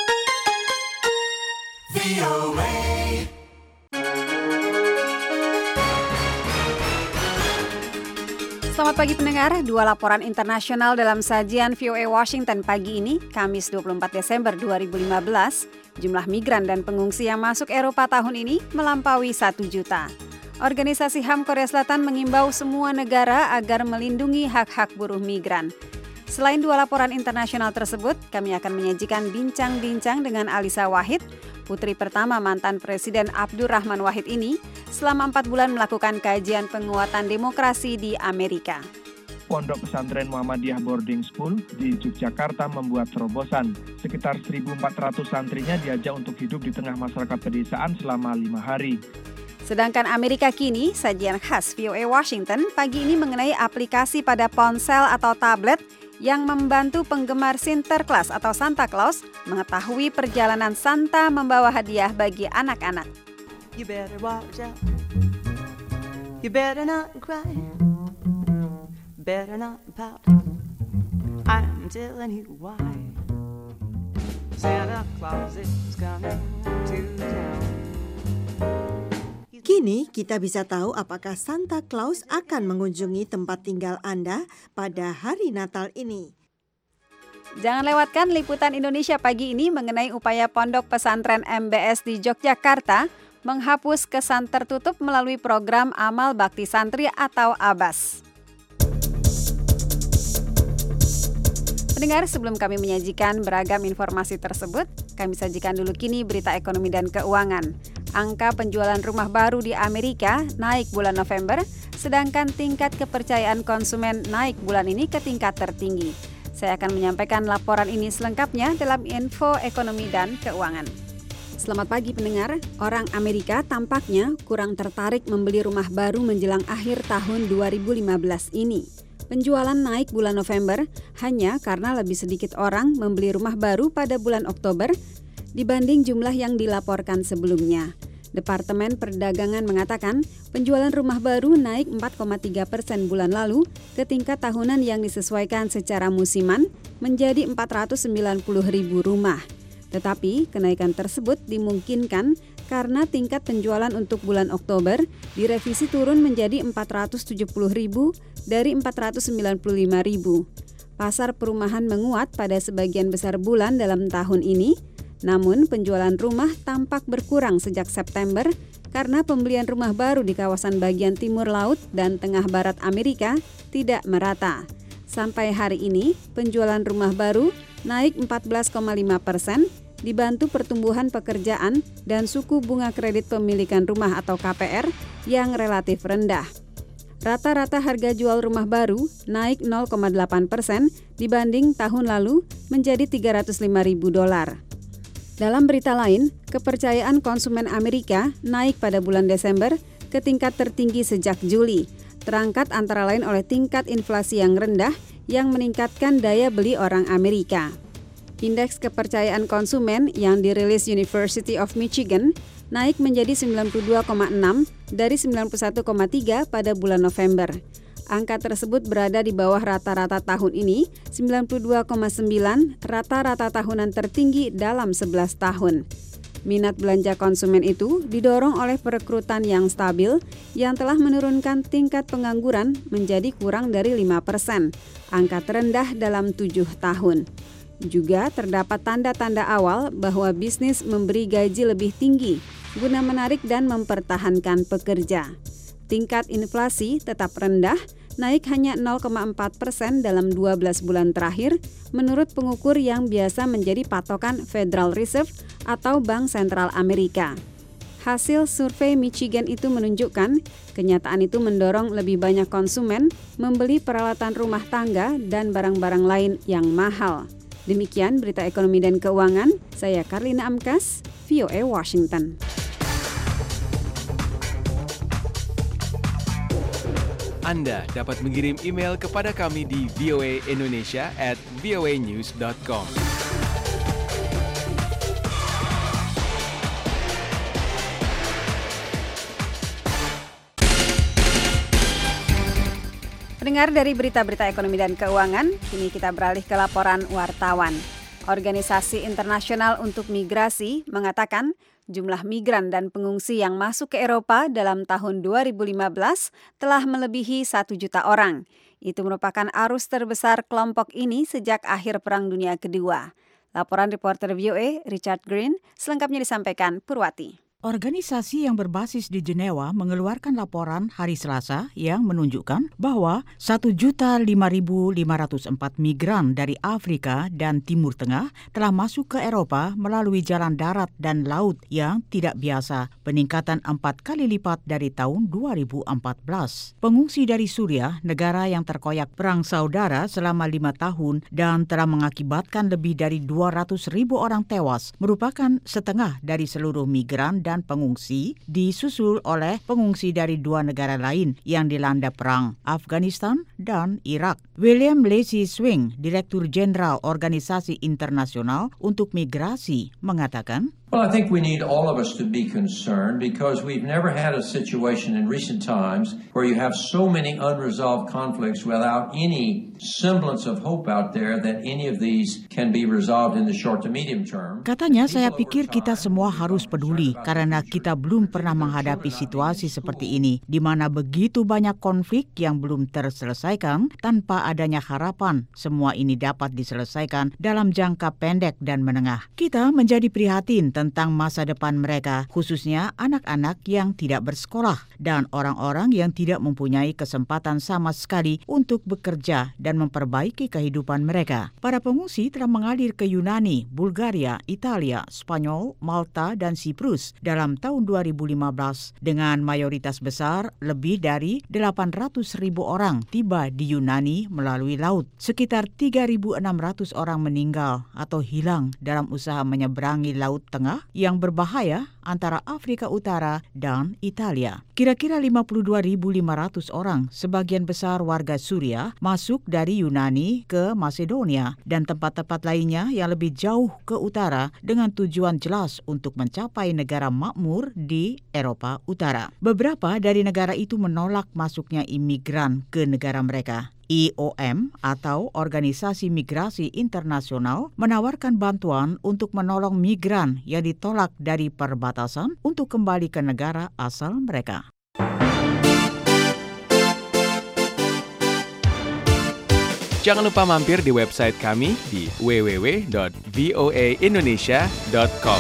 Selamat pagi pendengar, 2 laporan internasional dalam sajian VOA Washington pagi ini, Kamis 24 Desember 2015. Jumlah migran dan pengungsi yang masuk Eropa tahun ini melampaui 1 juta. Organisasi HAM Korea Selatan mengimbau semua negara agar melindungi hak-hak buruh migran. Selain dua laporan internasional tersebut, kami akan menyajikan bincang-bincang dengan Alisa Wahid, putri pertama mantan Presiden Abdurrahman Wahid ini, selama 4 bulan melakukan kajian penguatan demokrasi di Amerika. Pondok Pesantren Muhammadiyah Boarding School di Yogyakarta membuat terobosan. Sekitar 1.400 santrinya diajak untuk hidup di tengah masyarakat pedesaan selama 5 hari. Sedangkan Amerika kini, sajian khas VOA Washington pagi ini mengenai aplikasi pada ponsel atau tablet yang membantu penggemar Sinterklas atau Santa Claus mengetahui perjalanan Santa membawa hadiah bagi anak-anak. You better watch out. You better not cry. Better not pout. I'm telling you why. Santa Claus is coming to town. Kini kita bisa tahu apakah Santa Claus akan mengunjungi tempat tinggal Anda pada hari Natal ini. Jangan lewatkan liputan Indonesia pagi ini mengenai upaya Pondok Pesantren MBS di Yogyakarta menghapus kesan tertutup melalui program Amal Bakti Santri atau ABAS. Pendengar, sebelum kami menyajikan beragam informasi tersebut, kami sajikan dulu kini berita ekonomi dan keuangan. Angka penjualan rumah baru di Amerika naik bulan November, sedangkan tingkat kepercayaan konsumen naik bulan ini ke tingkat tertinggi. Saya akan menyampaikan laporan ini selengkapnya dalam info ekonomi dan keuangan. Selamat pagi pendengar, orang Amerika tampaknya kurang tertarik membeli rumah baru menjelang akhir tahun 2015 ini. Penjualan naik bulan November hanya karena lebih sedikit orang membeli rumah baru pada bulan Oktober dibanding jumlah yang dilaporkan sebelumnya. Departemen Perdagangan mengatakan penjualan rumah baru naik 4,3% bulan lalu ke tingkat tahunan yang disesuaikan secara musiman menjadi 490.000 rumah. Tetapi kenaikan tersebut dimungkinkan karena tingkat penjualan untuk bulan Oktober direvisi turun menjadi 470.000 dari 495.000. Pasar perumahan menguat pada sebagian besar bulan dalam tahun ini, namun penjualan rumah tampak berkurang sejak September karena pembelian rumah baru di kawasan bagian timur laut dan tengah barat Amerika tidak merata. Sampai hari ini, penjualan rumah baru naik 14,5%, dibantu pertumbuhan pekerjaan dan suku bunga kredit pemilikan rumah atau KPR yang relatif rendah. Rata-rata harga jual rumah baru naik 0,8% dibanding tahun lalu menjadi $305.000. Dalam berita lain, kepercayaan konsumen Amerika naik pada bulan Desember ke tingkat tertinggi sejak Juli, terangkat antara lain oleh tingkat inflasi yang rendah yang meningkatkan daya beli orang Amerika. Indeks kepercayaan konsumen yang dirilis University of Michigan naik menjadi 92,6 dari 91,3 pada bulan November. Angka tersebut berada di bawah rata-rata tahun ini, 92,9, rata-rata tahunan tertinggi dalam 11 tahun. Minat belanja konsumen itu didorong oleh perekrutan yang stabil yang telah menurunkan tingkat pengangguran menjadi kurang dari 5%, angka terendah dalam 7 tahun. Juga terdapat tanda-tanda awal bahwa bisnis memberi gaji lebih tinggi guna menarik dan mempertahankan pekerja. Tingkat inflasi tetap rendah, naik hanya 0,4% dalam 12 bulan terakhir menurut pengukur yang biasa menjadi patokan Federal Reserve atau Bank Sentral Amerika. Hasil survei Michigan itu menunjukkan kenyataan itu mendorong lebih banyak konsumen membeli peralatan rumah tangga dan barang-barang lain yang mahal. Demikian berita ekonomi dan keuangan, saya Karlina Amkas, VOA Washington. Anda dapat mengirim email kepada kami di voaindonesia@voanews.com. Pendengar, dari berita-berita ekonomi dan keuangan, kini kita beralih ke laporan wartawan. Organisasi Internasional untuk Migrasi mengatakan jumlah migran dan pengungsi yang masuk ke Eropa dalam tahun 2015 telah melebihi 1 juta orang. Itu merupakan arus terbesar kelompok ini sejak akhir Perang Dunia Kedua. Laporan reporter VOA Richard Green selengkapnya disampaikan Purwati. Organisasi yang berbasis di Jenewa mengeluarkan laporan hari Selasa yang menunjukkan bahwa 1.05.504 migran dari Afrika dan Timur Tengah telah masuk ke Eropa melalui jalan darat dan laut yang tidak biasa, peningkatan 4 kali lipat dari tahun 2014. Pengungsi dari Suriah, negara yang terkoyak perang saudara selama 5 tahun dan telah mengakibatkan lebih dari 200.000 orang tewas, merupakan setengah dari seluruh migran dan pengungsi, disusul oleh pengungsi dari 2 negara lain yang dilanda perang, Afghanistan dan Irak. William Lacy Swing, Direktur Jenderal Organisasi Internasional untuk Migrasi, mengatakan, Well, I think we need all of us to be concerned because we've never had a situation in recent times where you have so many unresolved conflicts without any semblance of hope out there that any of these can be resolved in the short to medium term. Katanya, saya pikir kita semua harus peduli karena kita belum pernah menghadapi situasi seperti ini, di mana begitu banyak konflik yang belum terselesaikan tanpa adanya harapan semua ini dapat diselesaikan dalam jangka pendek dan menengah. Kita menjadi prihatin tentang masa depan mereka, khususnya anak-anak yang tidak bersekolah dan orang-orang yang tidak mempunyai kesempatan sama sekali untuk bekerja dan memperbaiki kehidupan mereka. Para pengungsi telah mengalir ke Yunani, Bulgaria, Italia, Spanyol, Malta, dan Siprus dalam tahun 2015 dengan mayoritas besar lebih dari 800.000 orang tiba di Yunani melalui laut. Sekitar 3.600 orang meninggal atau hilang dalam usaha menyeberangi Laut Tengah yang berbahaya antara Afrika Utara dan Italia. Kira-kira 52.500 orang, sebagian besar warga Suriah, masuk dari Yunani ke Masedonia dan tempat-tempat lainnya yang lebih jauh ke utara dengan tujuan jelas untuk mencapai negara makmur di Eropa Utara. Beberapa dari negara itu menolak masuknya imigran ke negara mereka. IOM atau Organisasi Migrasi Internasional menawarkan bantuan untuk menolong migran yang ditolak dari perbatasan untuk kembali ke negara asal mereka. Jangan lupa mampir di website kami di www.voaindonesia.com.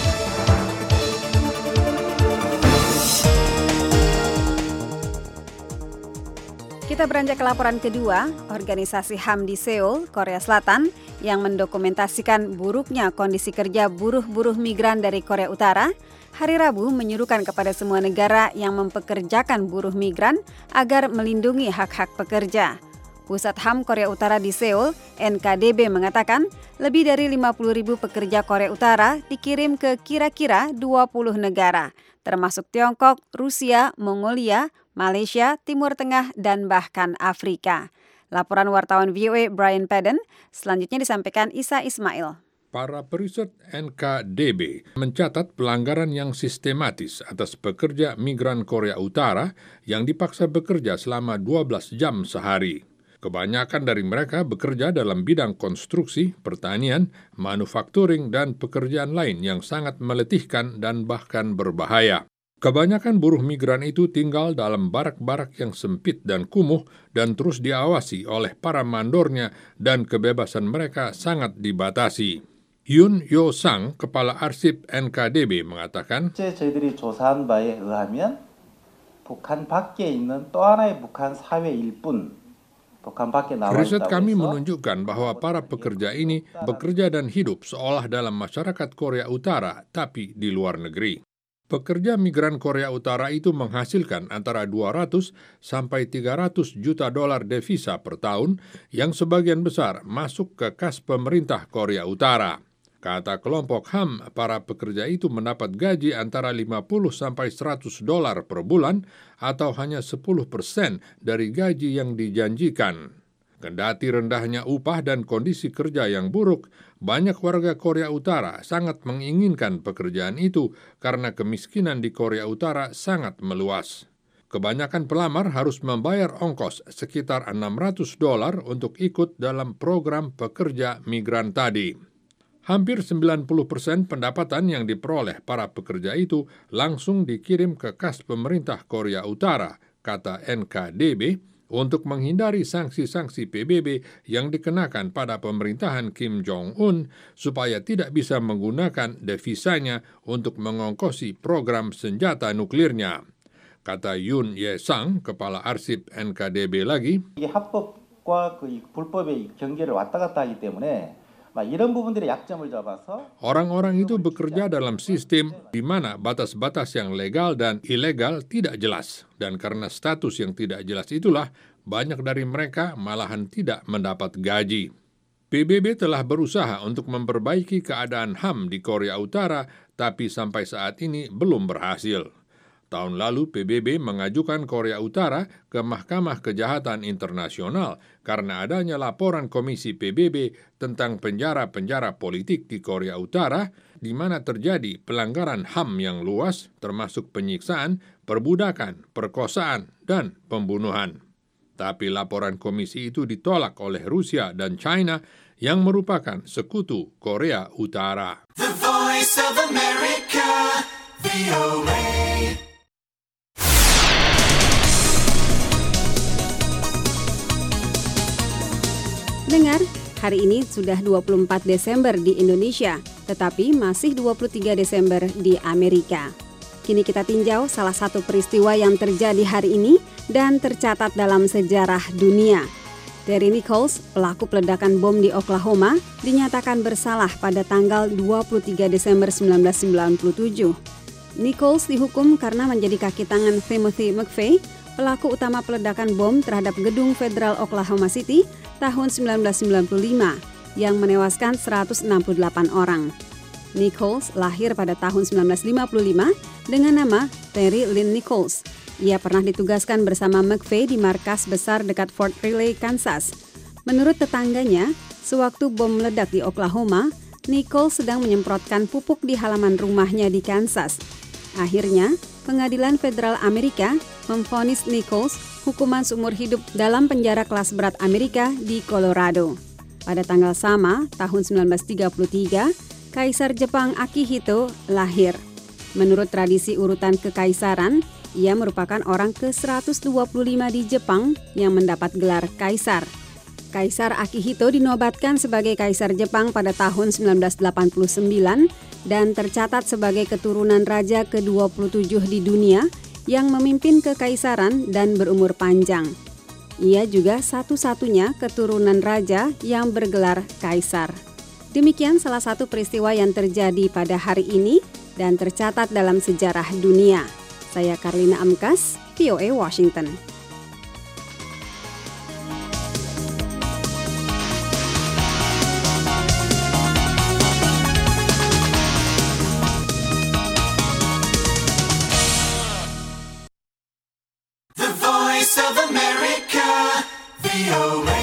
Kita beranjak ke laporan kedua, organisasi HAM di Seoul, Korea Selatan, yang mendokumentasikan buruknya kondisi kerja buruh-buruh migran dari Korea Utara, hari Rabu menyuruhkan kepada semua negara yang mempekerjakan buruh migran agar melindungi hak-hak pekerja. Pusat HAM Korea Utara di Seoul, NKDB, mengatakan lebih dari 50.000 pekerja Korea Utara dikirim ke kira-kira 20 negara, termasuk Tiongkok, Rusia, Mongolia, Malaysia, Timur Tengah, dan bahkan Afrika. Laporan wartawan VOA Brian Padden selanjutnya disampaikan Isa Ismail. Para periset NKDB mencatat pelanggaran yang sistematis atas pekerja migran Korea Utara yang dipaksa bekerja selama 12 jam sehari. Kebanyakan dari mereka bekerja dalam bidang konstruksi, pertanian, manufakturing, dan pekerjaan lain yang sangat meletihkan dan bahkan berbahaya. Kebanyakan buruh migran itu tinggal dalam barak-barak yang sempit dan kumuh dan terus diawasi oleh para mandornya dan kebebasan mereka sangat dibatasi. Yoon Yo Sang, Kepala Arsip NKDB, mengatakan, 저희들이 조사한 바에 의하면 북한 밖에 있는 또 하나의 북한 사회일 뿐 riset kami menunjukkan bahwa para pekerja ini bekerja dan hidup seolah dalam masyarakat Korea Utara, tapi di luar negeri. Pekerja migran Korea Utara itu menghasilkan antara 200 sampai 300 juta dolar devisa per tahun yang sebagian besar masuk ke kas pemerintah Korea Utara. Kata kelompok HAM, para pekerja itu mendapat gaji antara 50 sampai 100 dolar per bulan atau hanya 10% dari gaji yang dijanjikan. Kendati rendahnya upah dan kondisi kerja yang buruk, banyak warga Korea Utara sangat menginginkan pekerjaan itu karena kemiskinan di Korea Utara sangat meluas. Kebanyakan pelamar harus membayar ongkos sekitar 600 dolar untuk ikut dalam program pekerja migran tadi. Hampir 90% pendapatan yang diperoleh para pekerja itu langsung dikirim ke kas pemerintah Korea Utara, kata NKDB, untuk menghindari sanksi-sanksi PBB yang dikenakan pada pemerintahan Kim Jong-un supaya tidak bisa menggunakan devisanya untuk mengongkosi program senjata nuklirnya. Kata Yoon Ye-sang, Kepala Arsip NKDB lagi, 이게 합법과 그 불법의 경계를 왔다 갔다 하기 때문에 이런 부분들의 약점을 잡아서 orang-orang itu bekerja dalam sistem di mana batas-batas yang legal dan ilegal tidak jelas. Dan karena status yang tidak jelas itulah, banyak dari mereka malahan tidak mendapat gaji. PBB telah berusaha untuk memperbaiki keadaan HAM di Korea Utara, tapi sampai saat ini belum berhasil. Tahun lalu PBB mengajukan Korea Utara ke Mahkamah Kejahatan Internasional karena adanya laporan Komisi PBB tentang penjara-penjara politik di Korea Utara di mana terjadi pelanggaran HAM yang luas termasuk penyiksaan, perbudakan, perkosaan, dan pembunuhan. Tapi laporan komisi itu ditolak oleh Rusia dan China yang merupakan sekutu Korea Utara. The Voice of America, VOA. Dengar, hari ini sudah 24 Desember di Indonesia, tetapi masih 23 Desember di Amerika. Kini kita tinjau salah satu peristiwa yang terjadi hari ini dan tercatat dalam sejarah dunia. Terry Nichols, pelaku peledakan bom di Oklahoma, dinyatakan bersalah pada tanggal 23 Desember 1997. Nichols dihukum karena menjadi kaki tangan Timothy McVeigh, pelaku utama peledakan bom terhadap gedung federal Oklahoma City tahun 1995 yang menewaskan 168 orang. Nichols lahir pada tahun 1955 dengan nama Terry Lynn Nichols. Ia pernah ditugaskan bersama McVeigh di markas besar dekat Fort Riley, Kansas. Menurut tetangganya, sewaktu bom meledak di Oklahoma, Nichols sedang menyemprotkan pupuk di halaman rumahnya di Kansas. Akhirnya, Pengadilan Federal Amerika memvonis Nichols hukuman seumur hidup dalam penjara kelas berat Amerika di Colorado. Pada tanggal sama, tahun 1933, Kaisar Jepang Akihito lahir. Menurut tradisi urutan kekaisaran, ia merupakan orang ke-125 di Jepang yang mendapat gelar kaisar. Kaisar Akihito dinobatkan sebagai Kaisar Jepang pada tahun 1989 dan tercatat sebagai keturunan raja ke-27 di dunia yang memimpin kekaisaran dan berumur panjang. Ia juga satu-satunya keturunan raja yang bergelar kaisar. Demikian salah satu peristiwa yang terjadi pada hari ini dan tercatat dalam sejarah dunia. Saya Karlina Amkas, VOA Washington. The Voice of America, VOA.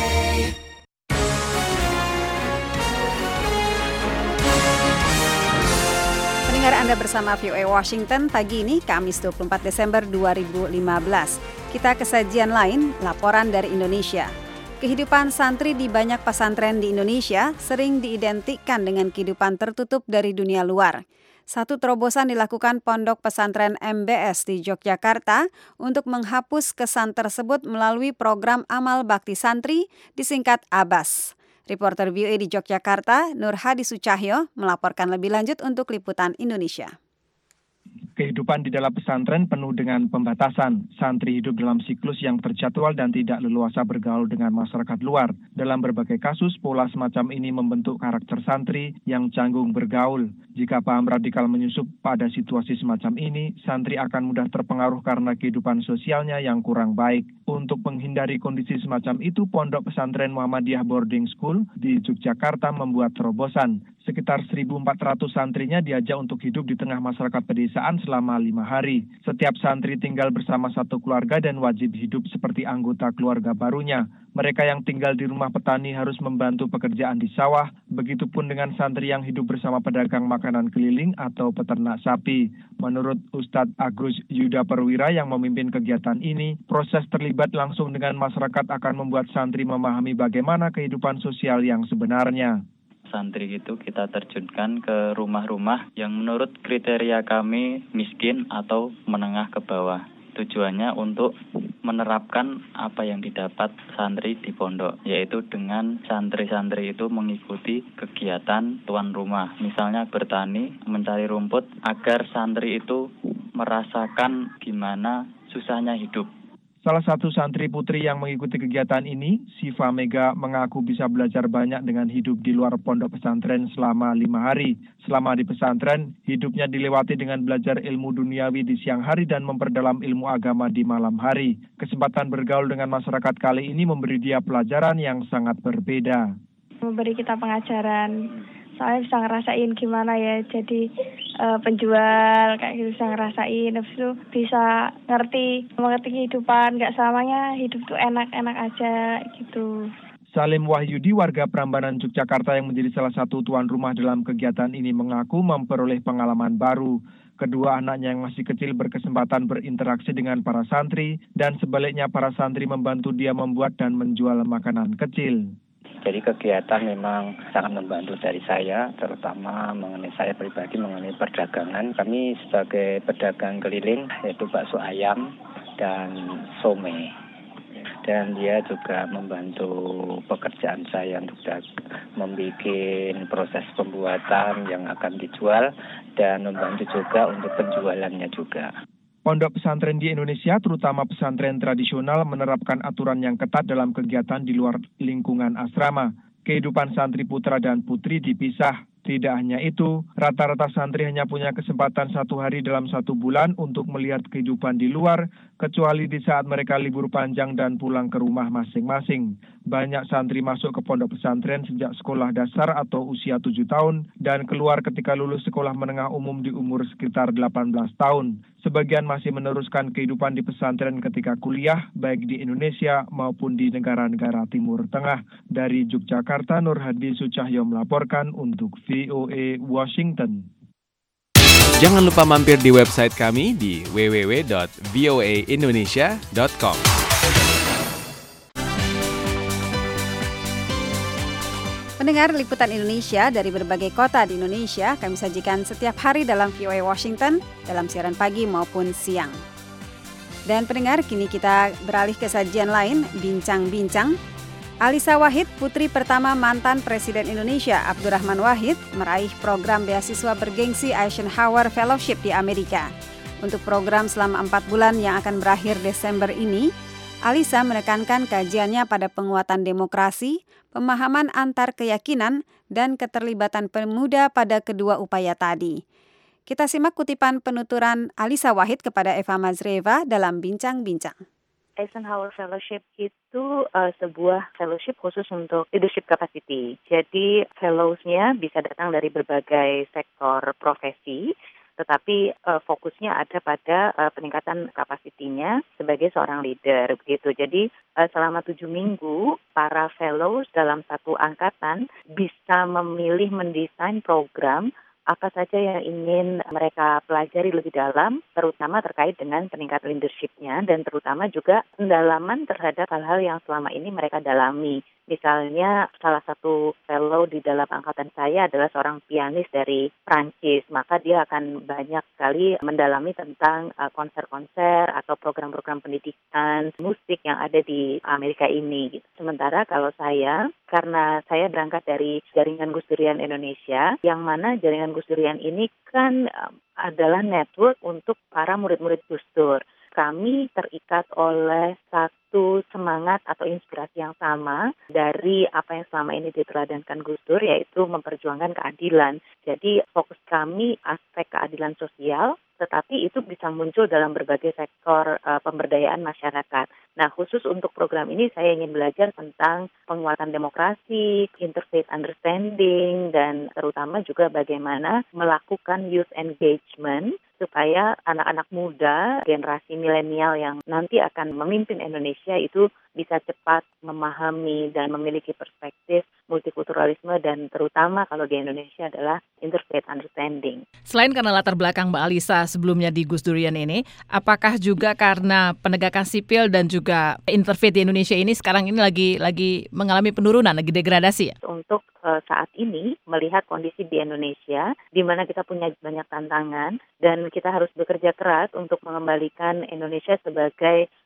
Pendengar Anda bersama VOA Washington pagi ini, Kamis 24 Desember 2015. Kita ke sajian lain, laporan dari Indonesia. Kehidupan santri di banyak pesantren di Indonesia sering diidentikan dengan kehidupan tertutup dari dunia luar. Satu terobosan dilakukan Pondok Pesantren MBS di Yogyakarta untuk menghapus kesan tersebut melalui program Amal Bakti Santri, disingkat ABAS. Reporter VOA di Yogyakarta, Nur Hadi Sucahyo, melaporkan lebih lanjut untuk Liputan Indonesia. Kehidupan di dalam pesantren penuh dengan pembatasan. Santri hidup dalam siklus yang terjadwal dan tidak leluasa bergaul dengan masyarakat luar. Dalam berbagai kasus, pola semacam ini membentuk karakter santri yang canggung bergaul. Jika paham radikal menyusup pada situasi semacam ini, santri akan mudah terpengaruh karena kehidupan sosialnya yang kurang baik. Untuk menghindari kondisi semacam itu, Pondok Pesantren Muhammadiyah Boarding School di Yogyakarta membuat terobosan. Sekitar 1.400 santrinya diajak untuk hidup di tengah masyarakat pedesaan selama 5 hari. Setiap santri tinggal bersama satu keluarga dan wajib hidup seperti anggota keluarga barunya. Mereka yang tinggal di rumah petani harus membantu pekerjaan di sawah. Begitupun dengan santri yang hidup bersama pedagang makanan keliling atau peternak sapi. Menurut Ustadz Agus Yuda Perwira yang memimpin kegiatan ini, proses terlibat langsung dengan masyarakat akan membuat santri memahami bagaimana kehidupan sosial yang sebenarnya. Santri itu kita terjunkan ke rumah-rumah yang menurut kriteria kami miskin atau menengah ke bawah. Tujuannya untuk menerapkan apa yang didapat santri di pondok, yaitu dengan santri-santri itu mengikuti kegiatan tuan rumah, misalnya bertani, mencari rumput, agar santri itu merasakan gimana susahnya hidup. Salah satu santri putri yang mengikuti kegiatan ini, Siva Mega, mengaku bisa belajar banyak dengan hidup di luar pondok pesantren selama 5 hari. Selama di pesantren, hidupnya dilewati dengan belajar ilmu duniawi di siang hari dan memperdalam ilmu agama di malam hari. Kesempatan bergaul dengan masyarakat kali ini memberi dia pelajaran yang sangat berbeda. Memberi kita pengajaran, soalnya bisa ngerasain gimana ya jadi penjual kayak gitu, bisa ngerasain, habis itu bisa mengerti kehidupan, nggak selamanya hidup tuh enak-enak aja gitu. Salim Wahyudi, warga Prambanan, Yogyakarta yang menjadi salah satu tuan rumah dalam kegiatan ini mengaku memperoleh pengalaman baru. Kedua anaknya yang masih kecil berkesempatan berinteraksi dengan para santri dan sebaliknya para santri membantu dia membuat dan menjual makanan kecil. Jadi kegiatan memang sangat membantu dari saya, terutama mengenai saya pribadi, mengenai perdagangan. Kami sebagai pedagang keliling, yaitu bakso ayam dan somai. Dan dia juga membantu pekerjaan saya untuk membuat proses pembuatan yang akan dijual dan membantu juga untuk penjualannya juga. Pondok pesantren di Indonesia, terutama pesantren tradisional, menerapkan aturan yang ketat dalam kegiatan di luar lingkungan asrama. Kehidupan santri putra dan putri dipisah. Tidak hanya itu, rata-rata santri hanya punya kesempatan 1 hari dalam 1 bulan untuk melihat kehidupan di luar, kecuali di saat mereka libur panjang dan pulang ke rumah masing-masing. Banyak santri masuk ke pondok pesantren sejak sekolah dasar atau usia 7 tahun dan keluar ketika lulus sekolah menengah umum di umur sekitar 18 tahun. Sebagian masih meneruskan kehidupan di pesantren ketika kuliah, baik di Indonesia maupun di negara-negara Timur Tengah. Dari Yogyakarta, Nur Hadi Sucahyo melaporkan untuk VOA Washington. Jangan lupa mampir di website kami di www.voaindonesia.com. Pendengar Liputan Indonesia dari berbagai kota di Indonesia kami sajikan setiap hari dalam VOA Washington dalam siaran pagi maupun siang. Dan pendengar, kini kita beralih ke sajian lain, Bincang-Bincang. Alisa Wahid, putri pertama mantan Presiden Indonesia Abdurrahman Wahid, meraih program beasiswa bergengsi Eisenhower Fellowship di Amerika. Untuk program selama 4 bulan yang akan berakhir Desember ini, Alisa menekankan kajiannya pada penguatan demokrasi, pemahaman antar keyakinan, dan keterlibatan pemuda pada kedua upaya tadi. Kita simak kutipan penuturan Alisa Wahid kepada Eva Mazreva dalam Bincang-Bincang. Eisenhower Fellowship itu sebuah fellowship khusus untuk leadership capacity. Jadi fellows-nya bisa datang dari berbagai sektor profesi, tetapi fokusnya ada pada peningkatan kapasitinya sebagai seorang leader begitu. Jadi selama 7 minggu para fellows dalam satu angkatan bisa memilih mendesain program apa saja yang ingin mereka pelajari lebih dalam, terutama terkait dengan peningkatan leadership-nya dan terutama juga pendalaman terhadap hal-hal yang selama ini mereka dalami. Misalnya salah satu fellow di dalam angkatan saya adalah seorang pianis dari Prancis, maka dia akan banyak sekali mendalami tentang konser-konser atau program-program pendidikan musik yang ada di Amerika ini. Sementara kalau saya, karena saya berangkat dari Jaringan Gus Durian Indonesia, yang mana Jaringan Gus Durian ini kan adalah network untuk para murid-murid Gus Dur. Kami terikat oleh satu semangat atau inspirasi yang sama dari apa yang selama ini diteladankan Gus Dur, yaitu memperjuangkan keadilan. Jadi fokus kami aspek keadilan sosial, tetapi itu bisa muncul dalam berbagai sektor pemberdayaan masyarakat. Nah, khusus untuk program ini saya ingin belajar tentang penguatan demokrasi, interfaith understanding, dan terutama juga bagaimana melakukan youth engagement supaya anak-anak muda, generasi milenial yang nanti akan memimpin Indonesia itu bisa cepat memahami dan memiliki perspektif multikulturalisme dan terutama kalau di Indonesia adalah interfaith understanding. Selain karena latar belakang Mbak Alisa sebelumnya di Gus Durian ini, apakah juga karena penegakan sipil dan juga interfaith di Indonesia ini sekarang ini lagi mengalami penurunan, lagi degradasi ya? Untuk saat ini melihat kondisi di Indonesia di mana kita punya banyak tantangan dan kita harus bekerja keras untuk mengembalikan Indonesia sebagai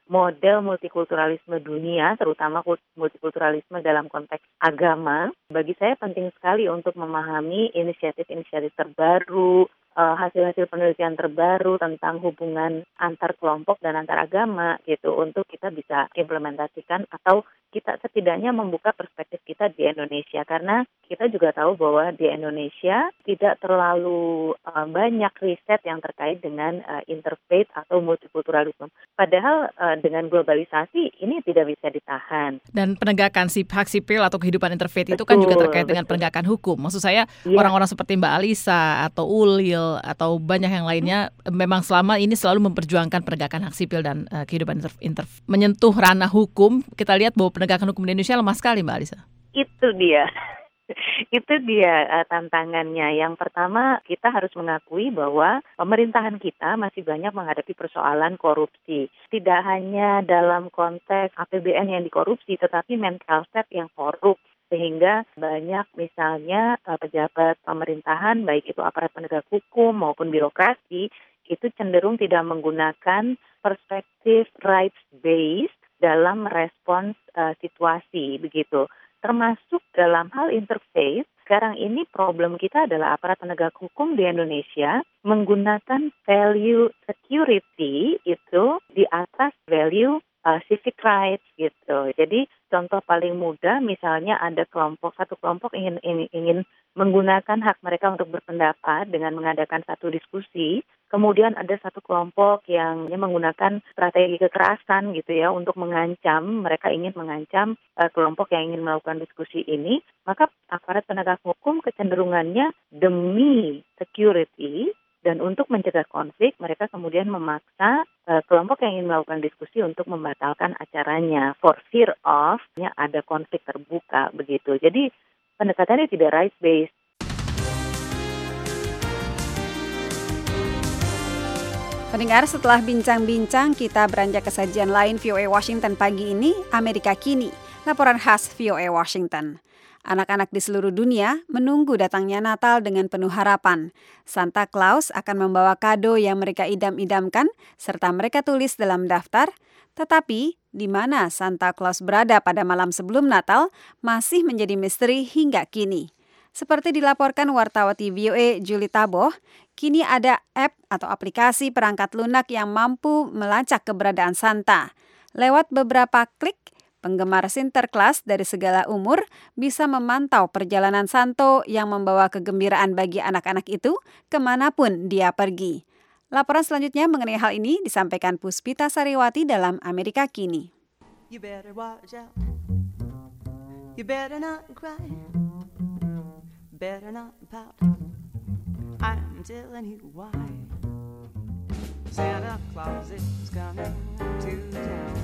model multikulturalisme dunia, terutama multikulturalisme dalam konteks agama. Bagi saya penting sekali untuk memahami inisiatif-inisiatif terbaru, hasil-hasil penelitian terbaru tentang hubungan antar kelompok dan antar agama gitu, untuk kita bisa implementasikan atau kita setidaknya membuka perspektif kita di Indonesia, karena kita juga tahu bahwa di Indonesia tidak terlalu banyak riset yang terkait dengan interfaith atau multikulturalisme. Padahal dengan globalisasi ini tidak bisa ditahan. Dan penegakan hak sipil atau kehidupan interfaith itu kan juga terkait dengan penegakan hukum. Maksud saya orang-orang seperti Mbak Alisa atau Ulil atau banyak yang lainnya memang selama ini selalu memperjuangkan penegakan hak sipil dan kehidupan menyentuh ranah hukum. Kita lihat bahwa penegakan hukum di Indonesia lemah sekali, Mbak Alisa. Itu dia tantangannya. Yang pertama, kita harus mengakui bahwa pemerintahan kita masih banyak menghadapi persoalan korupsi. Tidak hanya dalam konteks APBN yang dikorupsi, tetapi mental state yang korup. Sehingga banyak misalnya pejabat pemerintahan, baik itu aparat penegak hukum maupun birokrasi, itu cenderung tidak menggunakan perspektif rights-based dalam merespons situasi begitu. Termasuk dalam hal interfaith, sekarang ini problem kita adalah aparat penegak hukum di Indonesia menggunakan value security itu di atas value civic rights gitu. Jadi contoh paling mudah, misalnya ada satu kelompok ingin menggunakan hak mereka untuk berpendapat dengan mengadakan satu diskusi. Kemudian ada satu kelompok yang menggunakan strategi kekerasan gitu ya untuk mengancam, mereka ingin mengancam kelompok yang ingin melakukan diskusi ini. Maka aparat penegak hukum kecenderungannya demi security dan untuk mencegah konflik, mereka kemudian memaksa kelompok yang ingin melakukan diskusi untuk membatalkan acaranya for fear of ada konflik terbuka begitu. Jadi pendekatannya tidak rights-based. Pendengar, setelah bincang-bincang, kita beranjak ke sajian lain VOA Washington pagi ini, Amerika Kini, laporan khas VOA Washington. Anak-anak di seluruh dunia menunggu datangnya Natal dengan penuh harapan. Santa Claus akan membawa kado yang mereka idam-idamkan, serta mereka tulis dalam daftar. Tetapi, di mana Santa Claus berada pada malam sebelum Natal masih menjadi misteri hingga kini. Seperti dilaporkan wartawati VOA Julie Taboh, kini ada app atau aplikasi perangkat lunak yang mampu melacak keberadaan Santa. Lewat beberapa klik, penggemar Sinterklas dari segala umur bisa memantau perjalanan Santo yang membawa kegembiraan bagi anak-anak itu kemanapun dia pergi. Laporan selanjutnya mengenai hal ini disampaikan Puspita Sariwati dalam Amerika Kini. You better watch out. You better not cry. Better not pout. I'm telling you why. Santa Claus is coming to town.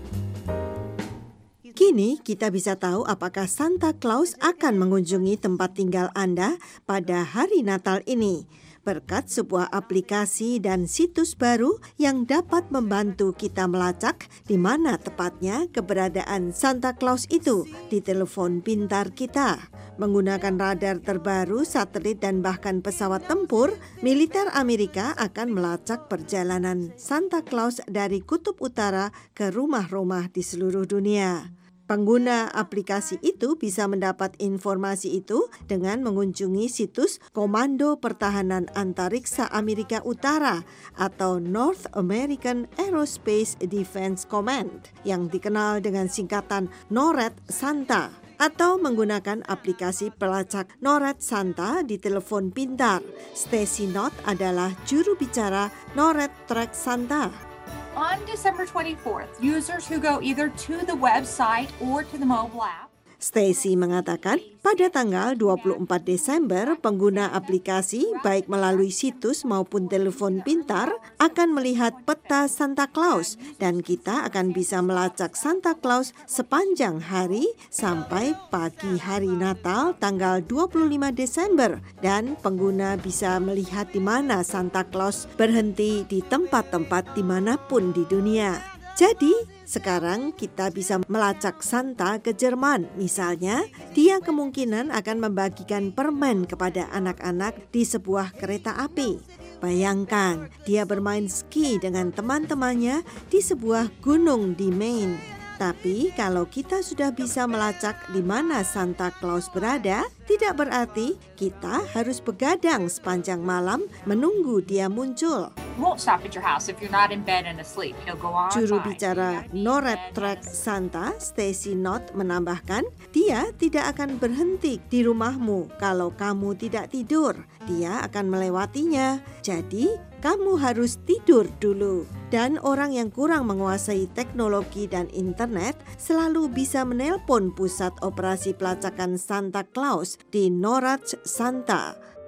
Kini kita bisa tahu apakah Santa Claus akan mengunjungi tempat tinggal Anda pada hari Natal ini. Berkat sebuah aplikasi dan situs baru yang dapat membantu kita melacak di mana tepatnya keberadaan Santa Claus itu di telepon pintar kita. Menggunakan radar terbaru, satelit dan bahkan pesawat tempur, militer Amerika akan melacak perjalanan Santa Claus dari kutub utara ke rumah-rumah di seluruh dunia. Pengguna aplikasi itu bisa mendapat informasi itu dengan mengunjungi situs Komando Pertahanan Antariksa Amerika Utara atau North American Aerospace Defense Command yang dikenal dengan singkatan NORAD Santa, atau menggunakan aplikasi pelacak NORAD Santa di telepon pintar. Stacy Knott adalah juru bicara NORAD Track Santa. On December 24th, users who go either to the website or to the mobile app. Stacy mengatakan pada tanggal 24 Desember, pengguna aplikasi baik melalui situs maupun telepon pintar akan melihat peta Santa Claus dan kita akan bisa melacak Santa Claus sepanjang hari sampai pagi hari Natal tanggal 25 Desember dan pengguna bisa melihat di mana Santa Claus berhenti di tempat-tempat dimanapun di dunia. Jadi, sekarang kita bisa melacak Santa ke Jerman. Misalnya, dia kemungkinan akan membagikan permen kepada anak-anak di sebuah kereta api. Bayangkan, dia bermain ski dengan teman-temannya di sebuah gunung di Maine. Tapi kalau kita sudah bisa melacak di mana Santa Claus berada, tidak berarti kita harus begadang sepanjang malam menunggu dia muncul. Juru bicara NORAD Track Santa, Stacy Knott, menambahkan, dia tidak akan berhenti di rumahmu kalau kamu tidak tidur. Dia akan melewatinya. Jadi, kamu harus tidur dulu. Dan orang yang kurang menguasai teknologi dan internet selalu bisa menelpon pusat operasi pelacakan Santa Claus di NORAD Santa